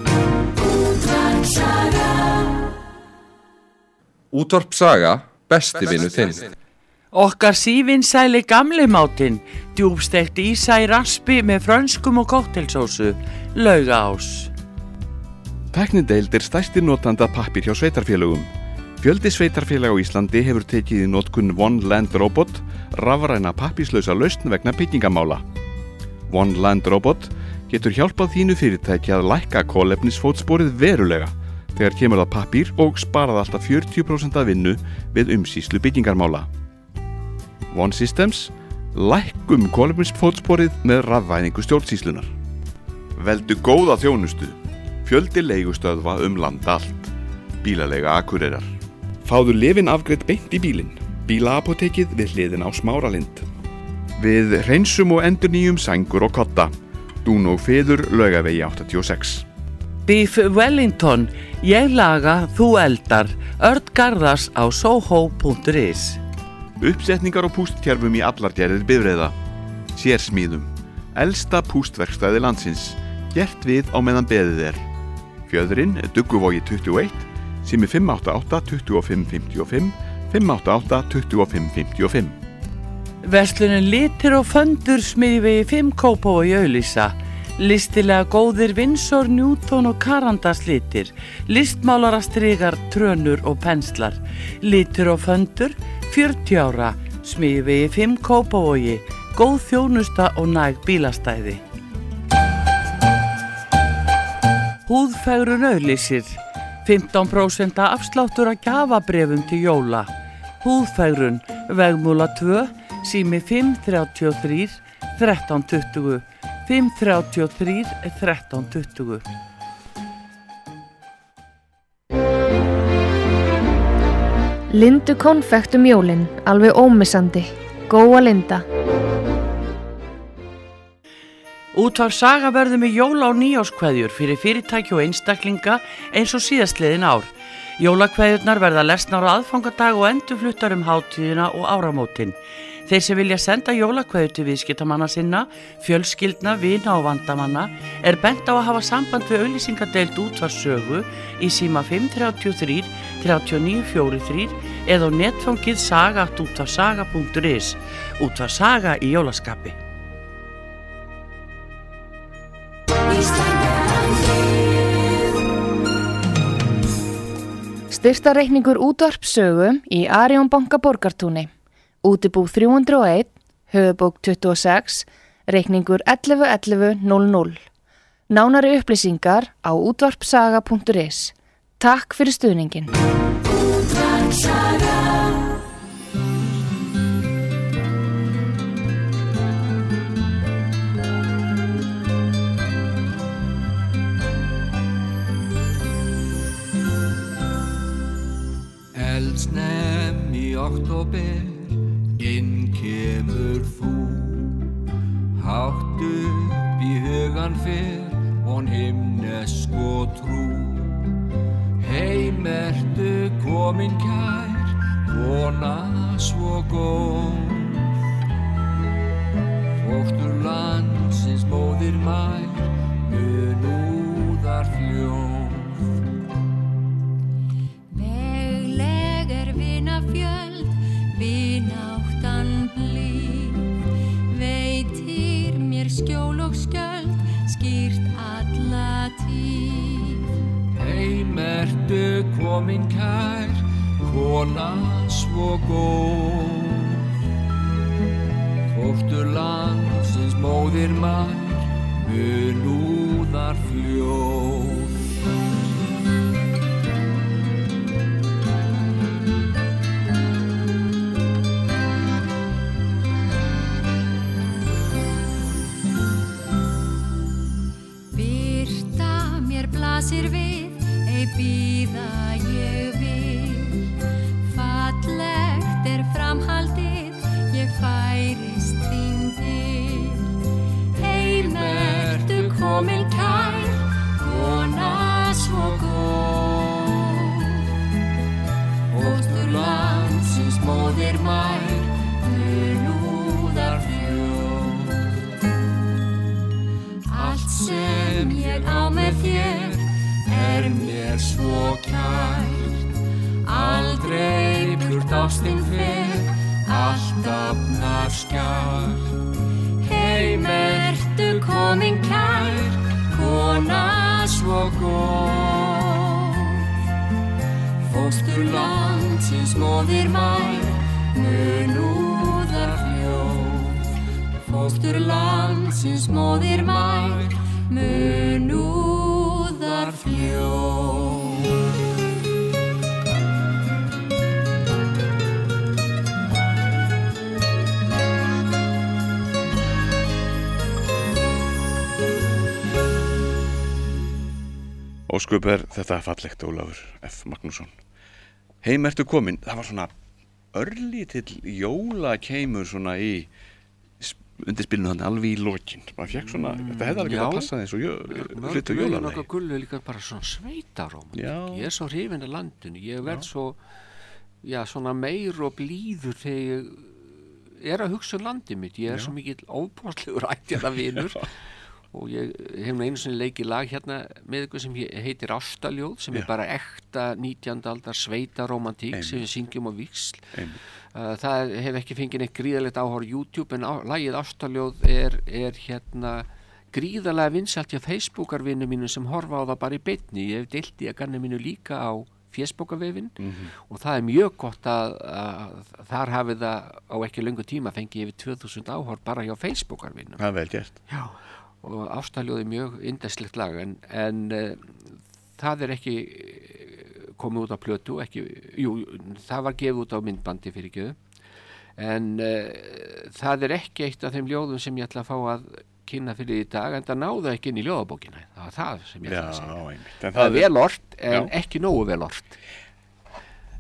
Útvarpssaga, besti vinur þinn. Okkar sívinsæli gamli mátinn, djúbstekt ísa í raspi með frönskum og koktelsósu, Laugaás. Tæknideild er stærsti notanda pappír hjá sveitarfélögum. Fjöldi sveitarfélag á Íslandi hefur tekið í notkun One Land Robot, rafræna pappírslausa lausn vegna byggingamála. One Land Robot getur hjálpað þínu fyrirtæki að lækka kolefnisfótsporið verulega þegar kemur það pappír og sparað alltaf fjörutíu prósent af vinnu við umsýslu byggingarmála. One Systems, lækkum kolefnisfótsporið með rafvæðingu stjórnsýslunar. Veldu góða þjónustu, fjöldi leigustöðva um land allt, bílaleiga Akureyrar. Fáðu lyfin afgreidd beint í bílinn, bílaapotekið við hliðin á Smáralind. Við hreinsum og endurnýjum sængur og kotta, dún og feður Laugavegi áttatíu og sex. Beef Wellington, ég laga, þú eldar, Örn Garðars á soho punktur is. Uppsetningar og pústkerfum í allar gerðir bifreiða. Sérsmíðum. Elsta pústverkstæði landsins. Gert við á meðan beðið er. Fjöðrin Dugguvogi tuttugu og eitt, sími fimm átta átta, tuttugu og fimm, fimmtíu og fimm, fimm átta átta, tuttugu og fimm, fimmtíu og fimm. Verslunin Litir og Föndur smiðivegi fimm Kópavogi Auglýsa. Listilega góðir Winsor, Newton og Carandas litir. Listmálarastrigar, trönur og penslar. Litir og Föndur, fjörutíu ára, smiðivegi fimm Kópavogi, góð þjónusta og næg bílastæði. Húðfegrun auglýsir, fimmtán prósent afsláttur af gjafabréfum til jóla. Húðfegrun, Vegmúla tvö, sími fimm þrjátíu og þrjú, þrettán tuttugu, fimm þrjátíu og þrjú, þrettán tuttugu. Lindu konfekt um jólin, alveg ómissandi. Góa Linda. Útvarp Saga verður með jóla- og nýjáskveðjur fyrir fyrirtæki og einstaklinga eins og síðastliðin ár. Jólakveðjurnar verða lesnar á aðfangadag og endurfluttar um hátíðina og áramótin. Þeir sem vilja senda jólakveðjur til viðskiptamanna sinna, fjölskyldna, vina og vandamanna er bent á að hafa samband við auglýsingadeild Útvarp Sögu í síma fimm þrjátíu og þrír þrjátíu og níu fjörutíu og þrír eða á netfangið saga at útvarpsaga punktur is. Útvarp Saga í jólaskapi. Styrktarreikningur Útvarp Sögu í Arion banka Borgartúni. Útibú þrjú hundruð og einn, höfubók tuttugu og sex, reikningur ellefu ellefu núll núll. Nánari upplýsingar á útvarpsaga punktur is. Takk fyrir stuðningin. Útvarp Saga. Eldsnemm í október, inn kemur þú, hátt upp í hugan fer, von himnesk og trú. Heim ertu komin kær, kona svo góð, fóstur landsins móðir mær, munúðar fljóð. Vinafjöld, vináttan blíð, veitir mér skjól og skjöld, skýrt alla tíð. Heim ertu komin kær, kona svo góð, fóstur landsins móðir mær, munúðar fljóð. Blasir við, ei bíða ég vil, fallegt er framhaldið, ég færist þín til. Heim ertu komin kær, kona svo góð, fóstur landsins móðir mær, munúðar fljóð. Allt sem ég á með þér er mér svo kært, aldrei burt ástin fer, alltaf nar skjart. Heim ertu komin kær, kona svo góð, fóstur landsins móðir mær, munúðar fljóð. Fóstur landsins móðir mær, munúðar fljóð. Ósköp er þetta fallegt, Ólafur F. Magnússon. Heim ertu komin, það var svona örlítill jólakeimur svona í undir spilinu þannig alveg í lokin. Man fekk svona, mm, þetta hefði alveg getað passað eins og hlutu jólalagi. Mörg gullu líka bara svona sveitaróman. Ég er svo hrifinn af landinu, ég verð svo, já, svona meir og blíður þegar ég er að hugsa um landið mitt. Ég er já. Svo mikill óbáslegur ættjarðarvinur. Og ég hef nú einu sinni leikið lag hérna með eitthvað sem heitir Ástaljóð, sem Já. Er bara ekta nítjándu aldar sveitarómantík sem við syngjum á víxl. Uh, það hef ekki fengið neitt gríðalegt áhorf á YouTube, en á, lagið Ástaljóð er, er hérna gríðalega vinsælt hjá Facebookarvinnu mínu sem horfa á það bara í beinni. Ég hef deilt í að ganni mínu líka á Facebookavefinn mm-hmm. og það er mjög gott að, að, að þar hafi það á ekki löngu tíma fengið yfir tvö þúsund áhorf bara hjá Facebookarvinnu. Það er vel gert. Já. Og Ástaljóð er mjög yndislegt lag, en, en uh, það er ekki komið út á plötu, ekki, jú, það var gefið út á myndbandi fyrir ekki, en uh, það er ekki eitt af þeim ljóðum sem ég ætla að fá að kynna fyrir í dag, en það náðu ekki inn í ljóðabókina, það var það sem ég ætla að segja. Einmitt, það er vel ort, en já. Ekki nógu vel ort.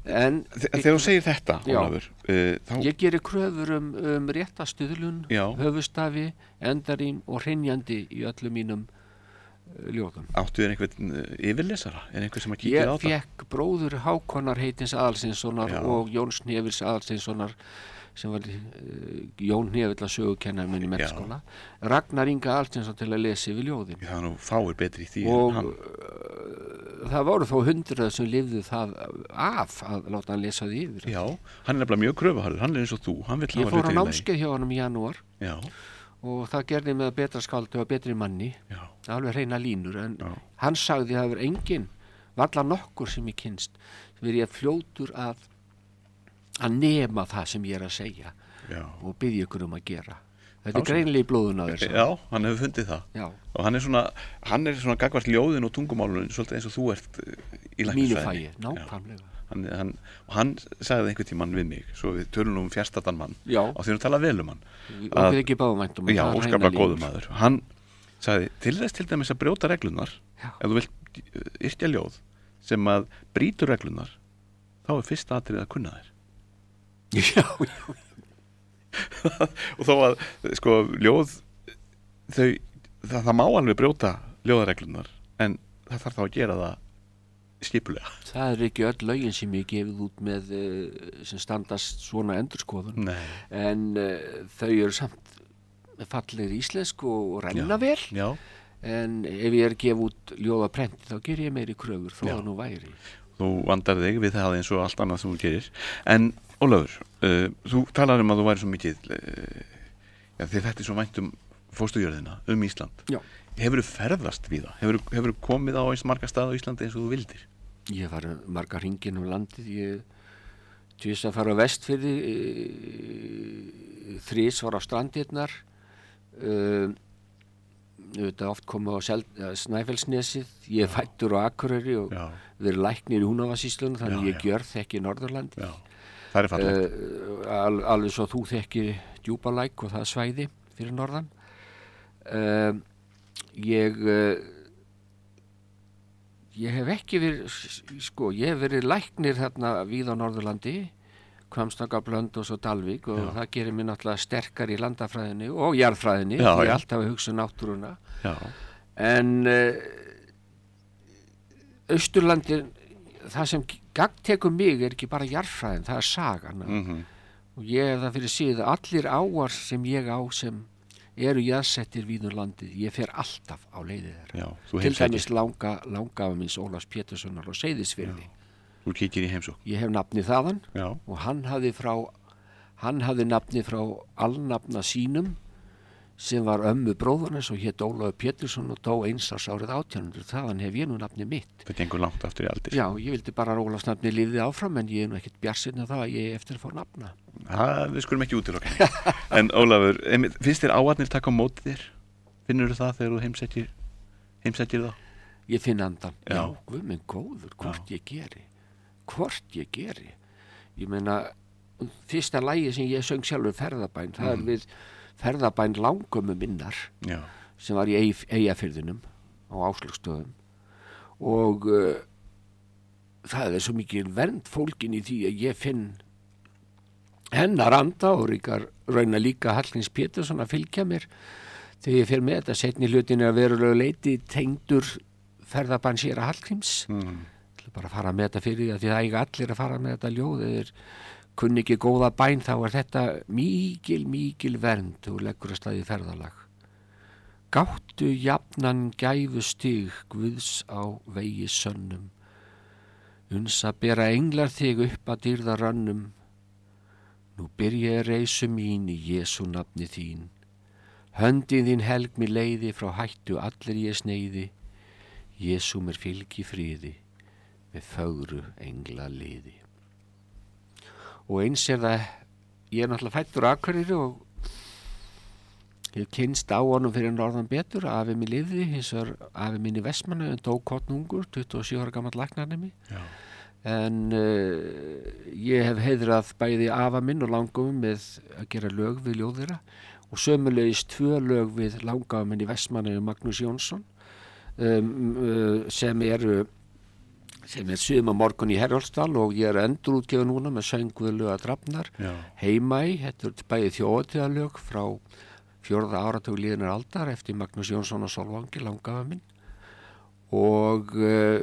En þegar þú segir þetta, Ólafur, uh, þá... Ég gerir kröfur um, um réttastuðlun, höfustafi, endarím og hreinjandi í öllum mínum uh, ljóðum. Áttu þér einhvern uh, yfirlesara? Er einhver sem að kíkja á það? Ég fekk bróður Hákonar heitins Aðalsteinssonar og Jóns Hnefils Aðalsteinssonar sem var uh, Jón Hnefill að sögukennar minn í mennskóla, Ragnar Inga Aðalsteinsson til að lesa yfir ljóðin. Það er nú fáir betri í því og, en hann. Uh, það voru þó hundrað sem lifðu það af að láta hann lesa því yfir. Já, hann er nefnilega mjög kröfuharður, hann er eins og þú, hann vill hafa hluti í lagi. Ég fór á námskeið hjá honum í janúar. Já. Og það gerði með betra skáldi og betri manni. Já. Alveg hreina línur, en Já. Hann sagði að það var engin, varla nokkur sem ég kynst, verið ég fljótur að að nema það sem ég er að segja. Já. Og biðja ykkur um að gera. Þetta er greinilega í blóðun á þér. Já, hann hefur fundið það. Já. Og hann er svona, hann er svona gagvart ljóðin og tungumálun, svolítið eins og þú ert í læknisfræði. Mínu fæi, nákvæmlega. Hann, hann, og hann sagði einhvern tímann við mig, svo við tölum um fjärstatan mann, já. Og því að tala vel um hann. Og við ekki báðumvæntum. Já, óskaplega góðum maður. Hann sagði, til þess til dæmis að brjóta reglunar, já. Ef þú vilt yrkja ljóð sem að brýtur reglunar, þá er fyrsta atriðið að kunna þér. Já, já. Og þó að sko ljóð þau, það, það má alveg brjóta ljóðareglunar en það þarf þá að gera það skipulega. Það er ekki öll lögin sem ég gefið út með sem standast svona endurskoðun. Nei. En uh, þau eru samt fallegir íslensk og renna vel. Já. En ef ég er að gefa út ljóðaprenti þá ger ég meiri kröfur þó að nú væri. Þú vandar þig við það eins og allt annað sem þú gerir. En Ólafur, uh, þú talar um að þú væri svo mikið uh, ja, því þetta er svo vænt um fóstujörðina, um Ísland. Já. Hefurðu ferðast við það? Hefurðu, hefurðu komið á eins marga stað á Íslandi eins og þú vildir? Ég var marga hringin um landið. Ég tvís að fara á Vestfirði, e, þrís var á Strandirnar, uh, þetta oft komið á Sel, Snæfellsnesið. Ég er fættur á Akureyri og já. Verið læknir í Húnavatnssýslunum, þannig já, ég gjör þekki Norðurlandi. Já. Það er fallegt. Uh, al, alveg svo þú þekki Djúpalæk og það svæði fyrir norðan. Uh, ég uh, ég hef ekki verið, sko, ég hef verið læknir þarna víð á Norðurlandi, Hvammstanga, Blönduós og Dalvík og já. Það gerir mér náttúrulega sterkar í landafræðinni og jarðfræðinni, já, því ég alltaf að hugsa náttúruna. Já. En uh, Austurlandi, það sem gagntekur mig er ekki bara jarðfræðin, það er sagan. Mm-hmm. Og ég hef það fyrir síðan allir áar sem ég á sem eru jarðsettir víður landið, ég fer alltaf á leiðið þeirra. Já, þú til dæmis langa, langafa minns Ólafs Péturssonar og Seyðisfirði. Þú kíkir í heimsókn. Ég hef nafnið þaðan. Já. Og hann hafði frá hann hafði nafnið frá alnafna sínum sem var ömmu bróðurnes og hét Ólafur Pétursson og dó eins árs árið átján hundruð. Þaðan hef ég nú nafnið mitt. Það gengur langt aftur í aldir. Já, ég vildi bara að Ólafs nafnið lifði áfram en ég er nú ekkert bjarsinn á það að ég eftir að fá nafna. Það, við skulum ekki útiloka. En Ólafur, finnst þér áarnir taka á móti þér? Finnur þú það þegar þú heimsækir, heimsækir þá? Ég finn andan. Já, Já guð minn góður, hvort Já. ég geri. Hvort ég geri. Ég meina, fyrsta lagi sem ég söng sjálfur ferðabæn, það mm. er við ferðabæn langömmu minnar Já. Sem var í Eyjafirðinum á Áslaugstöðum og uh, það er svo mikið vernd fólkin í því að ég finn hennar anda og ríkar rauna líka Hallgríms Pétursson að fylgja mér þegar ég fer með þetta setni hlutin að verulega leiti tengdur ferðabæn sér að Hallgríms mm. bara að fara með þetta fyrir því að það eiga allir að fara með þetta ljóð eða kunni ekki góða bæn þá er þetta mikil, mikil vernd og leggur að staði ferðalag. Gáttu jafnan gæfu stig Guðs á vegi sönnum, uns að bera englar þig upp að dýrða rönnum. Nú byrja ég reisu mín í Jesú nafni þín, höndin þín helg mér leiði frá hættu allir ég sneiði, Jesú mér fylgi friði, með fögru engla liði. Og eins er það, ég er náttúrulega fættur Akureyri og ég kynst á honum fyrir norðan betur, afi minn lifði, hins vegar afi minn í Vestmannaeyjum, dó kottnungur, tuttugu og sjö ára gamall læknanemi. En uh, ég hef heiðrað bæði afa minn og langafum með að gera lög við ljóð þeirra og sömulegis tvö lög við langafum minn í Vestmannaeyjum, Magnús Jónsson, um, uh, sem eru sem er suma morgun í Herjólfsdal og ég er endurútgefið núna með söngvölu að drafnar Heimæ, þetta er bæði þjóðatíðalög frá fjórða áratug liðinnar aldar eftir Magnús Jónsson og Solvangi, langafa minn og uh,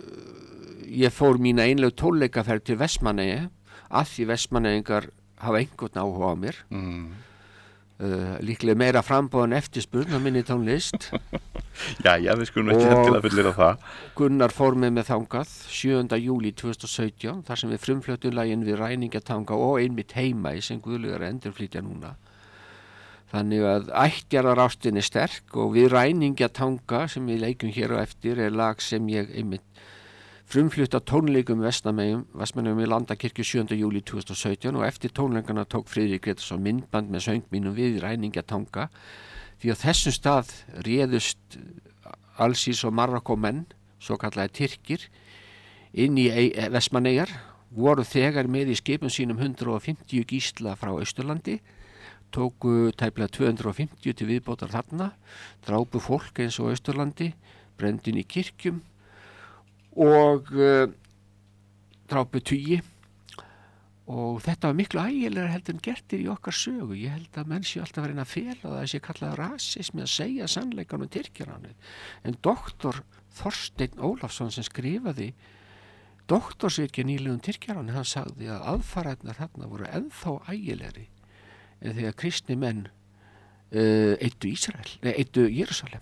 ég fór mína einlegu tónleikaferð til Vestmannaeyja að því Vestmannaeyingar hafa einhvern áhuga á mér mm. uh, líklega meira frambóðan eftirspurn á minni tónlist Já, já, við skulum ekki hendilega fullir á það Gunnar fór með með þangað sjöunda júlí tvö þúsund og sautján þar sem við frumfluttum laginn við Ræningjatanga og einmitt Heimæ sem Guðlaugur endurflytja núna Þannig að ættjarðarástin er sterk og við Ræningjatanga sem við leikum hér á eftir er lag sem ég einmitt frumflutt á tónleikum Vestmannaeyjum í Landakirkju sjöunda júlí tvö þúsund og sautján og eftir tónleikana tók Friðrik Grétarsson myndband með söng mínum við Ræningjatanga því að þessum stað réðust Alsís og Marokko menn, svo kallaði Tyrkir, inn í Vestmannaeyjar, voru þegar með í skipum sínum hundrað og fimmtíu gísla frá Austurlandi tóku tæplega tvö hundruð og fimmtíu til viðbótar þarna, drápu fólk eins og Austurlandi, brendin í kirkjum og uh, drápu tugi og þetta var miklu ægilegra heldur en gertir í okkar sögu. Ég held að menn séu alltaf að reyna að fela það að sé kallað rasismi að segja sannleikann um Tyrkjaránið. En doktor Þorsteinn Ólafsson sem skrifaði doktorsritgerð nýlega um Tyrkjaránið, hann sagði að aðfaræðnar þarna voru ennþá ægilegri en þegar kristni menn uh, eittu Ísrael, nei, eittu Jerúsalem.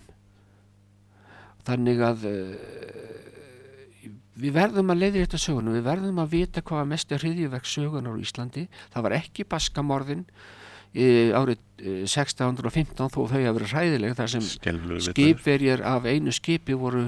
Þannig að uh, við verðum að leiða þetta sögunum, við verðum að vita hvað var mest hryðjuverk sögunar á Íslandi. Það var ekki Baskamorðin uh, árið uh, sextán hundruð og fimmtán þó þau hafa verið hræðileg þar sem skipverjar af einu skipi voru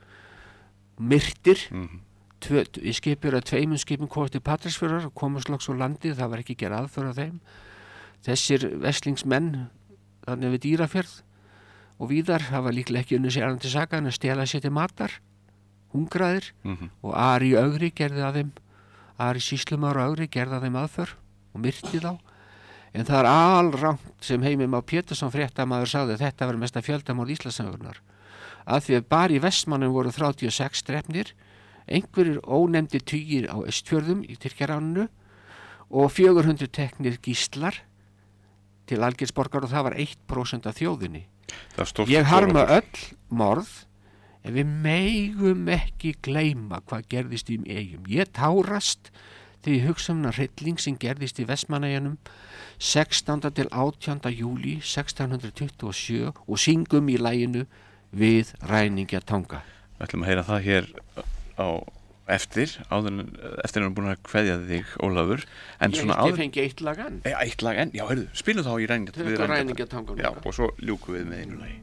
myrtir. Mm-hmm. Tvö, skipir að tveimum skipum komast til Patreksfjarðar og komast loks á landið, það var ekki gerð aðför af þeim. Þessir veslingsmenn, þannig við Dýrafjörð og víðar, hafa líklega ekki unnið sér annað til saka en að stela sér til matar, hungraðir mm-hmm. og Ari Ögri gerði að þeim, Ari Sýslumár Ögri gerði að þeim aðför og myrti þá. En það er alrangt sem Heimir Már Pétursson fréttamaður sagði að þetta var mesta fjöldamorð Íslandssögunnar. Að því að bara í Vestmannum voru þrjátíu og sex drepnir, einhverjir ónefndir tugir á Austfjörðum í Tyrkjaráninu og fjögur hundruð teknir gíslar til algeirsborgar og það var eitt prósent af þjóðinni. Ég harma öll morð en við megum ekki gleyma hvað gerðist í eigum. Ég tárast þegar ég hugsa um hrylling sem gerðist í Vestmannaeyjunum sextánda til átjánda júlí sextán hundruð tuttugu og sjö og syngum í laginu við Ræningjatanga. Við ætlum að heyra það hér á eftir, áður, eftir að við erum búin að kveðja þig, Ólafur. En ég svona áður... Ég fengi eitt lag enn. E, eitt lag enn, já, heyrðu, spilum þá í Ræningjatanga. Ræningjatanga. Já, og svo ljúkum við með einu lagi.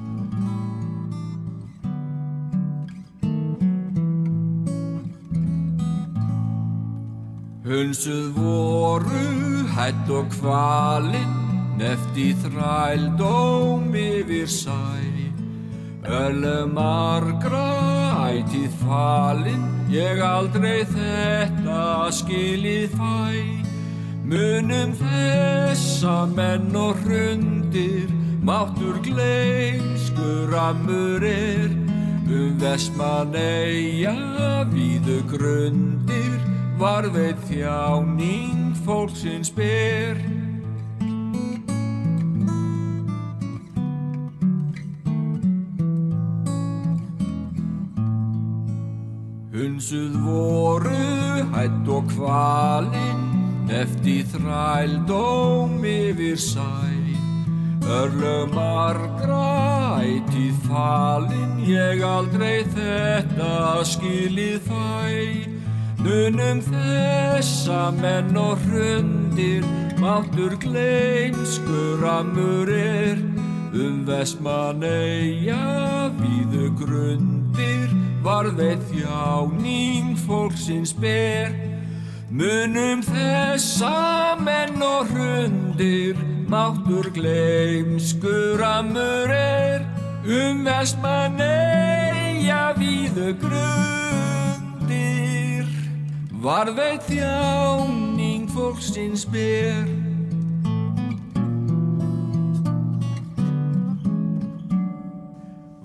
Hunsuð voru hætt og kvalinn, neft í þrældóm yfir sæ. Ölu margra ætíð falinn, ég aldrei þetta skilið fæ. Munum þessa menn og hrundir, máttur gleymskur rammur er. Um Vestmannaeyja víðu grundir, varveit þjáning fólksins ber. Hunsuð voru hætt og kvalinn, neft í þrældóm yfir sæ. Örlög margra ætíð falinn, ég aldrei þetta skilið fæ. Munum þessa menn og hrundir, máttur gleymskur rammur er. Um Vestmannaeyja víðu grundir, varveit þjáning fólksins ber. Munum þessa menn og hrundir, máttur gleymskur rammur er. Um Vestmannaeyja víðu grundir, varveit þjáning fólksins ber.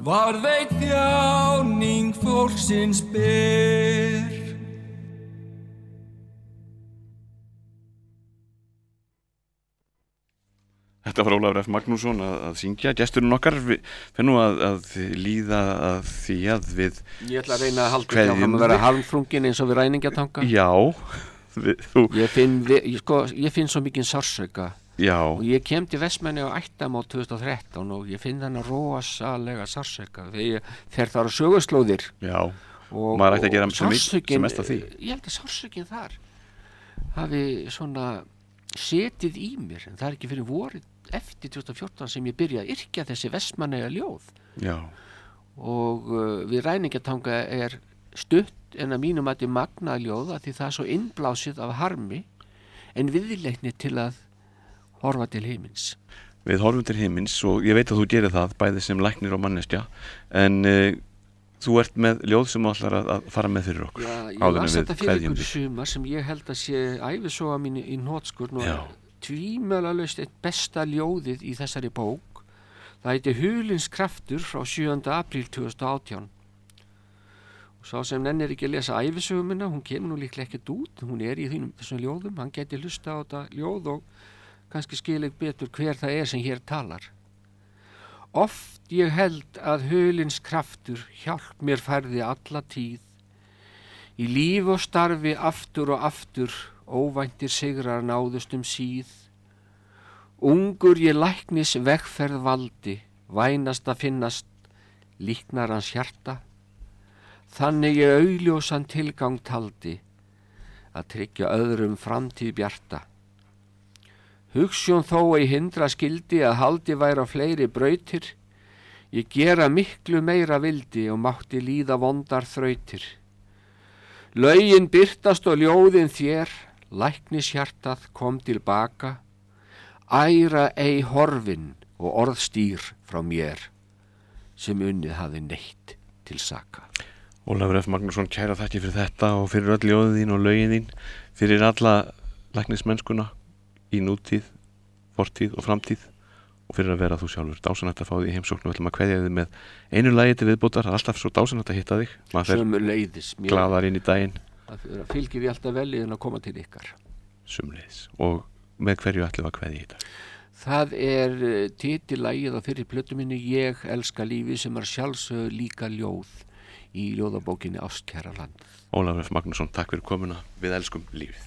var veit þjáning fólksins ber. Þetta var Ólafur F. Magnússon að, að syngja. Gesturinn okkar fyrir nú að, að líða að því að við Ég ætla að reyna að halda ekki áfram að vera harmfrungin eins og við Ræningjatanga. Já við, þú... ég, finn, við, ég, sko, ég finn svo mikinn sársauka. Já. Og ég kem til Vestmanni á ættamót tvö þúsund og þrettán og ég finn þennan rosalega sársauka þegar ég fer þar á söguslóðir. Já, og maður ætti að gera sem, sem mest af því. Ég held að sársaukin þar hafi svona setið í mér, en það er ekki fyrir vorið eftir tvö þúsund og fjórtán sem ég byrja að yrkja þessi Vestmannaeyja ljóð. Já. Og uh, við Ræningjatanga er stutt en að mínum að þetta magna ljóða því það er svo innblásið af harmi en viðleitni til að horfa til himins. Við horfum til himins og ég veit að þú gerir það bæði sem læknir og manneskja en uh, þú ert með ljóð sem þú ætlar að, að fara með fyrir okkur. Já, ég las þetta fyrir ykkur sumar sem ég held að sé ævisoga mín í hnotskurn og tvímælalaust eitt besta ljóðið í þessari bók. Það heiti Hulins kraftur frá sjöunda apríl tvö þúsund og átján. Og sá sem nennir ekki að lesa ævisögumina, hún kemur nú líklega ekkert út, hún er í þínum þessum ljóðum, hann geti hlusta á þetta ljóð og kannski skilið betur hver það er sem hér talar. Oft ég held að hulins kraftur hjálp mér færði alla tíð. Í líf og starfi aftur og aftur óvæntir sigrar náðust um síð. Ungur ég læknis vegferð valdi, vænast að finnast líknar hans hjarta. Þannig ég augljósan tilgang taldi að tryggja öðrum framtíð bjarta. Hugsjón þó ei hindra skildi að haldi væri á fleiri brautir. Ég gera miklu meira vildi og mátti líða vondar þrautir. Lögin birtast og ljóðin þér, læknishjartað kom tilbaka. Æra ei horfin og orðstýr frá mér, sem unnið hafi neitt til saka. Ólafur F. Magnússon, kæra þakki fyrir þetta og fyrir öll ljóðin þín og lögin þín, fyrir alla læknismennskuna í nútíð, fortíð og framtíð og fyrir að vera þú sjálfur. Dásanlegt að fá því í heimsókn og við ætlum að kveðja þig með einu lagi til viðbótar. Það er alltaf svo dásanlegt að hitta þig. Sömuleiðis. Glaðar inn í daginn. Það fylgir ég alltaf vel í að koma til ykkar. Sömuleiðis. Og með hverju ætlum að kveðja í dag? Það er titillagið á fyrir plötu minni Ég elska lífi sem er sjálfsög líka ljóð í ljóðabókinni Ástkæra land. Ólafur F. Magnússon, takk fyrir komuna. Við elskum lífið.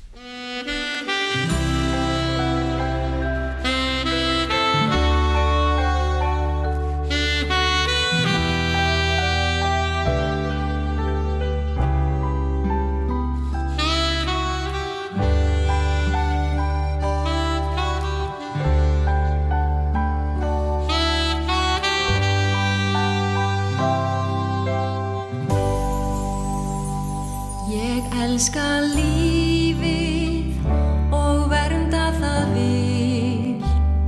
Elska lífið og vernda það vil,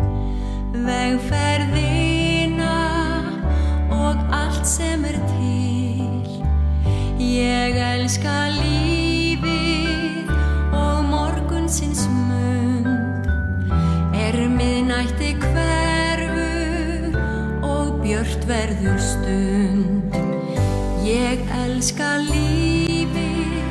vegferðina og allt sem er til. Ég elska lífið og morgunsins mund, er miðnætti hverfu og björt verður stund. Ég elska lífið,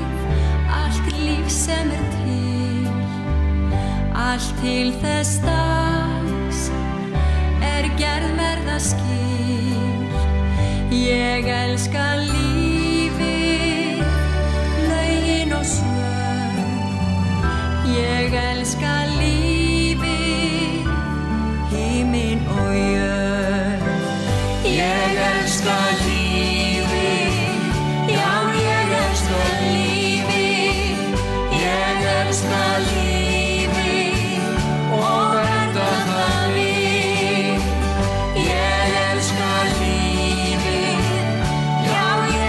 sem er til, allt til þess dags er gerð verða skil. Ég elska lífið, lögin og svör. Ég elska lífið, himinn og jörð. Ég elska lífið, já ég elska lífið. Elska lífið og vernda það vil. Ég elska lífið, já ég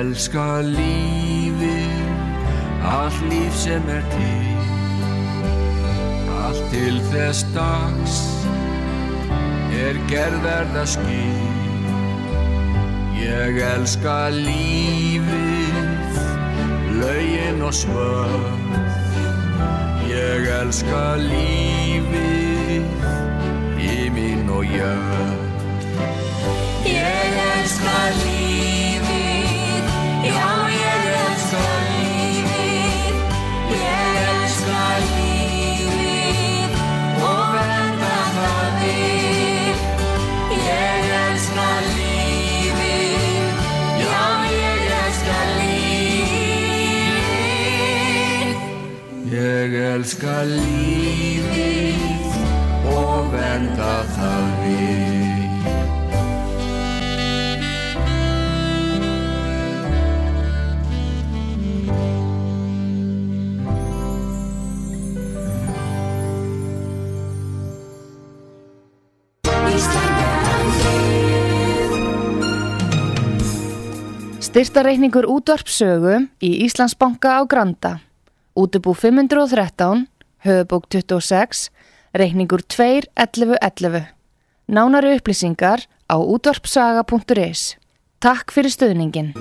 elska lífið, allt líf sem er til, allt til þess dags er gerð verða skil. Ég elska lífið, lögin og svörð. Ég elska lífið, himinn og jörð. Ég elska lífið, já ég elska lífið. Ég elska lífið og verða það vil. Ég elska lífið, já ég elska lífið. Ég elska lífið og verða það vil. Styrktarreikningur útvarpssögu í Íslandsbanka á Granda. Útibú fimm hundruð og þrettán, höfubók tuttugu og sex, reikningur tvö ellefu ellefu. Nánari upplýsingar á útvarpssaga punktur is. Takk fyrir stuðningin.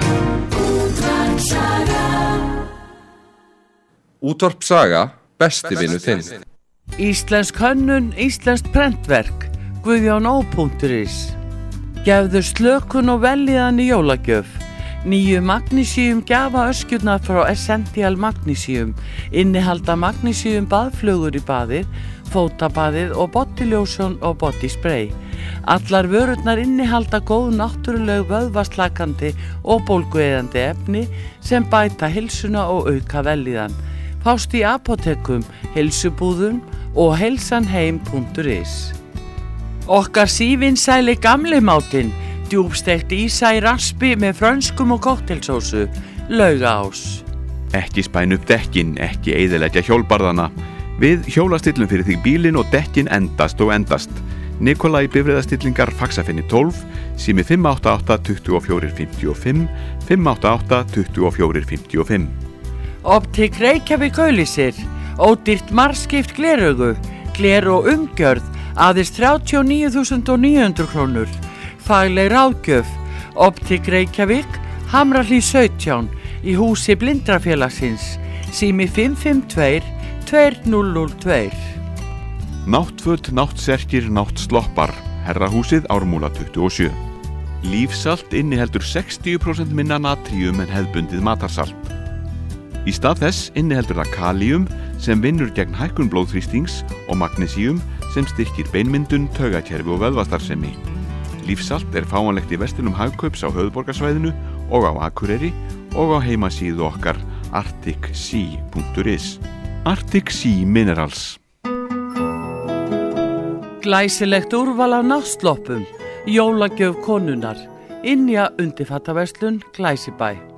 Útvarpssaga, besti vinur þinn. Íslensk hönnun, íslenskt prentverk, Guðjón ó punktur is. Gefðu slökun og velíðan í jólagjöf. Nýju magnísíum gjafa öskjurnar frá Essential Magnísíum, innihalda magnísíum baðflugur í baðið, fótabaðið og bodyljósjón og bodyspray. Allar vörurnar innihalda góð náttúruleg vöðvaslakandi og bólgueyðandi efni sem bæta heilsuna og auka velíðan. Fást í apótekum, heilsubúðum og heilsanheim punktur is. Okkar sívinsæli gamli mátinn, djúpsteikt ísa í raspi með frönskum og koktelsósu, Laugaás. Ekki spæn upp dekkin, ekki eyðileggja hjólbarðana. Við hjólastillum fyrir því bílinn og dekkin endast og endast. Nikolai bifreiðastillingar Faxafinni tólf, sími fimm átta átta tuttugu og fjögur fimmtíu og fimm, fimm átta átta tuttugu og fjögur fimmtíu og fimm. Optik Reykjavík auglýsir, ódýrt margskipt gleraugu, gler og umgjörð, aðeins þrjátíu og níu þúsund níu hundruð krónur. Fagleg ráðgjöf, Optik Reykjavík, Hamrahlíð sautján, í húsi Blindrafélagsins, sími fimm fimm tvö tvö núll núll tvö. Náttföt, náttserkir, náttsloppar, Herrahúsið Ármúla tuttugu og sjö. Lífsalt inniheldur sextíu prósent minna natríum en hefðbundið matarsalt. Í stað þess inniheldur það kalíum sem vinnur gegn hækkun blóðþrýstings og magnesíum sem styrkir beinmyndun, taugakerfi og vöðvastarfsemi. Lífsalt er fáanlegt í verslunum Hagkaups á höfuðborgarsvæðinu og á Akureyri og á heimasíðu okkar arctic sea punktur is. Arctic Sea Minerals. Glæsilegt úrval af náttsloppum, jólagjöf konunnar, Ynja undirfattaverslun Glæsibæ.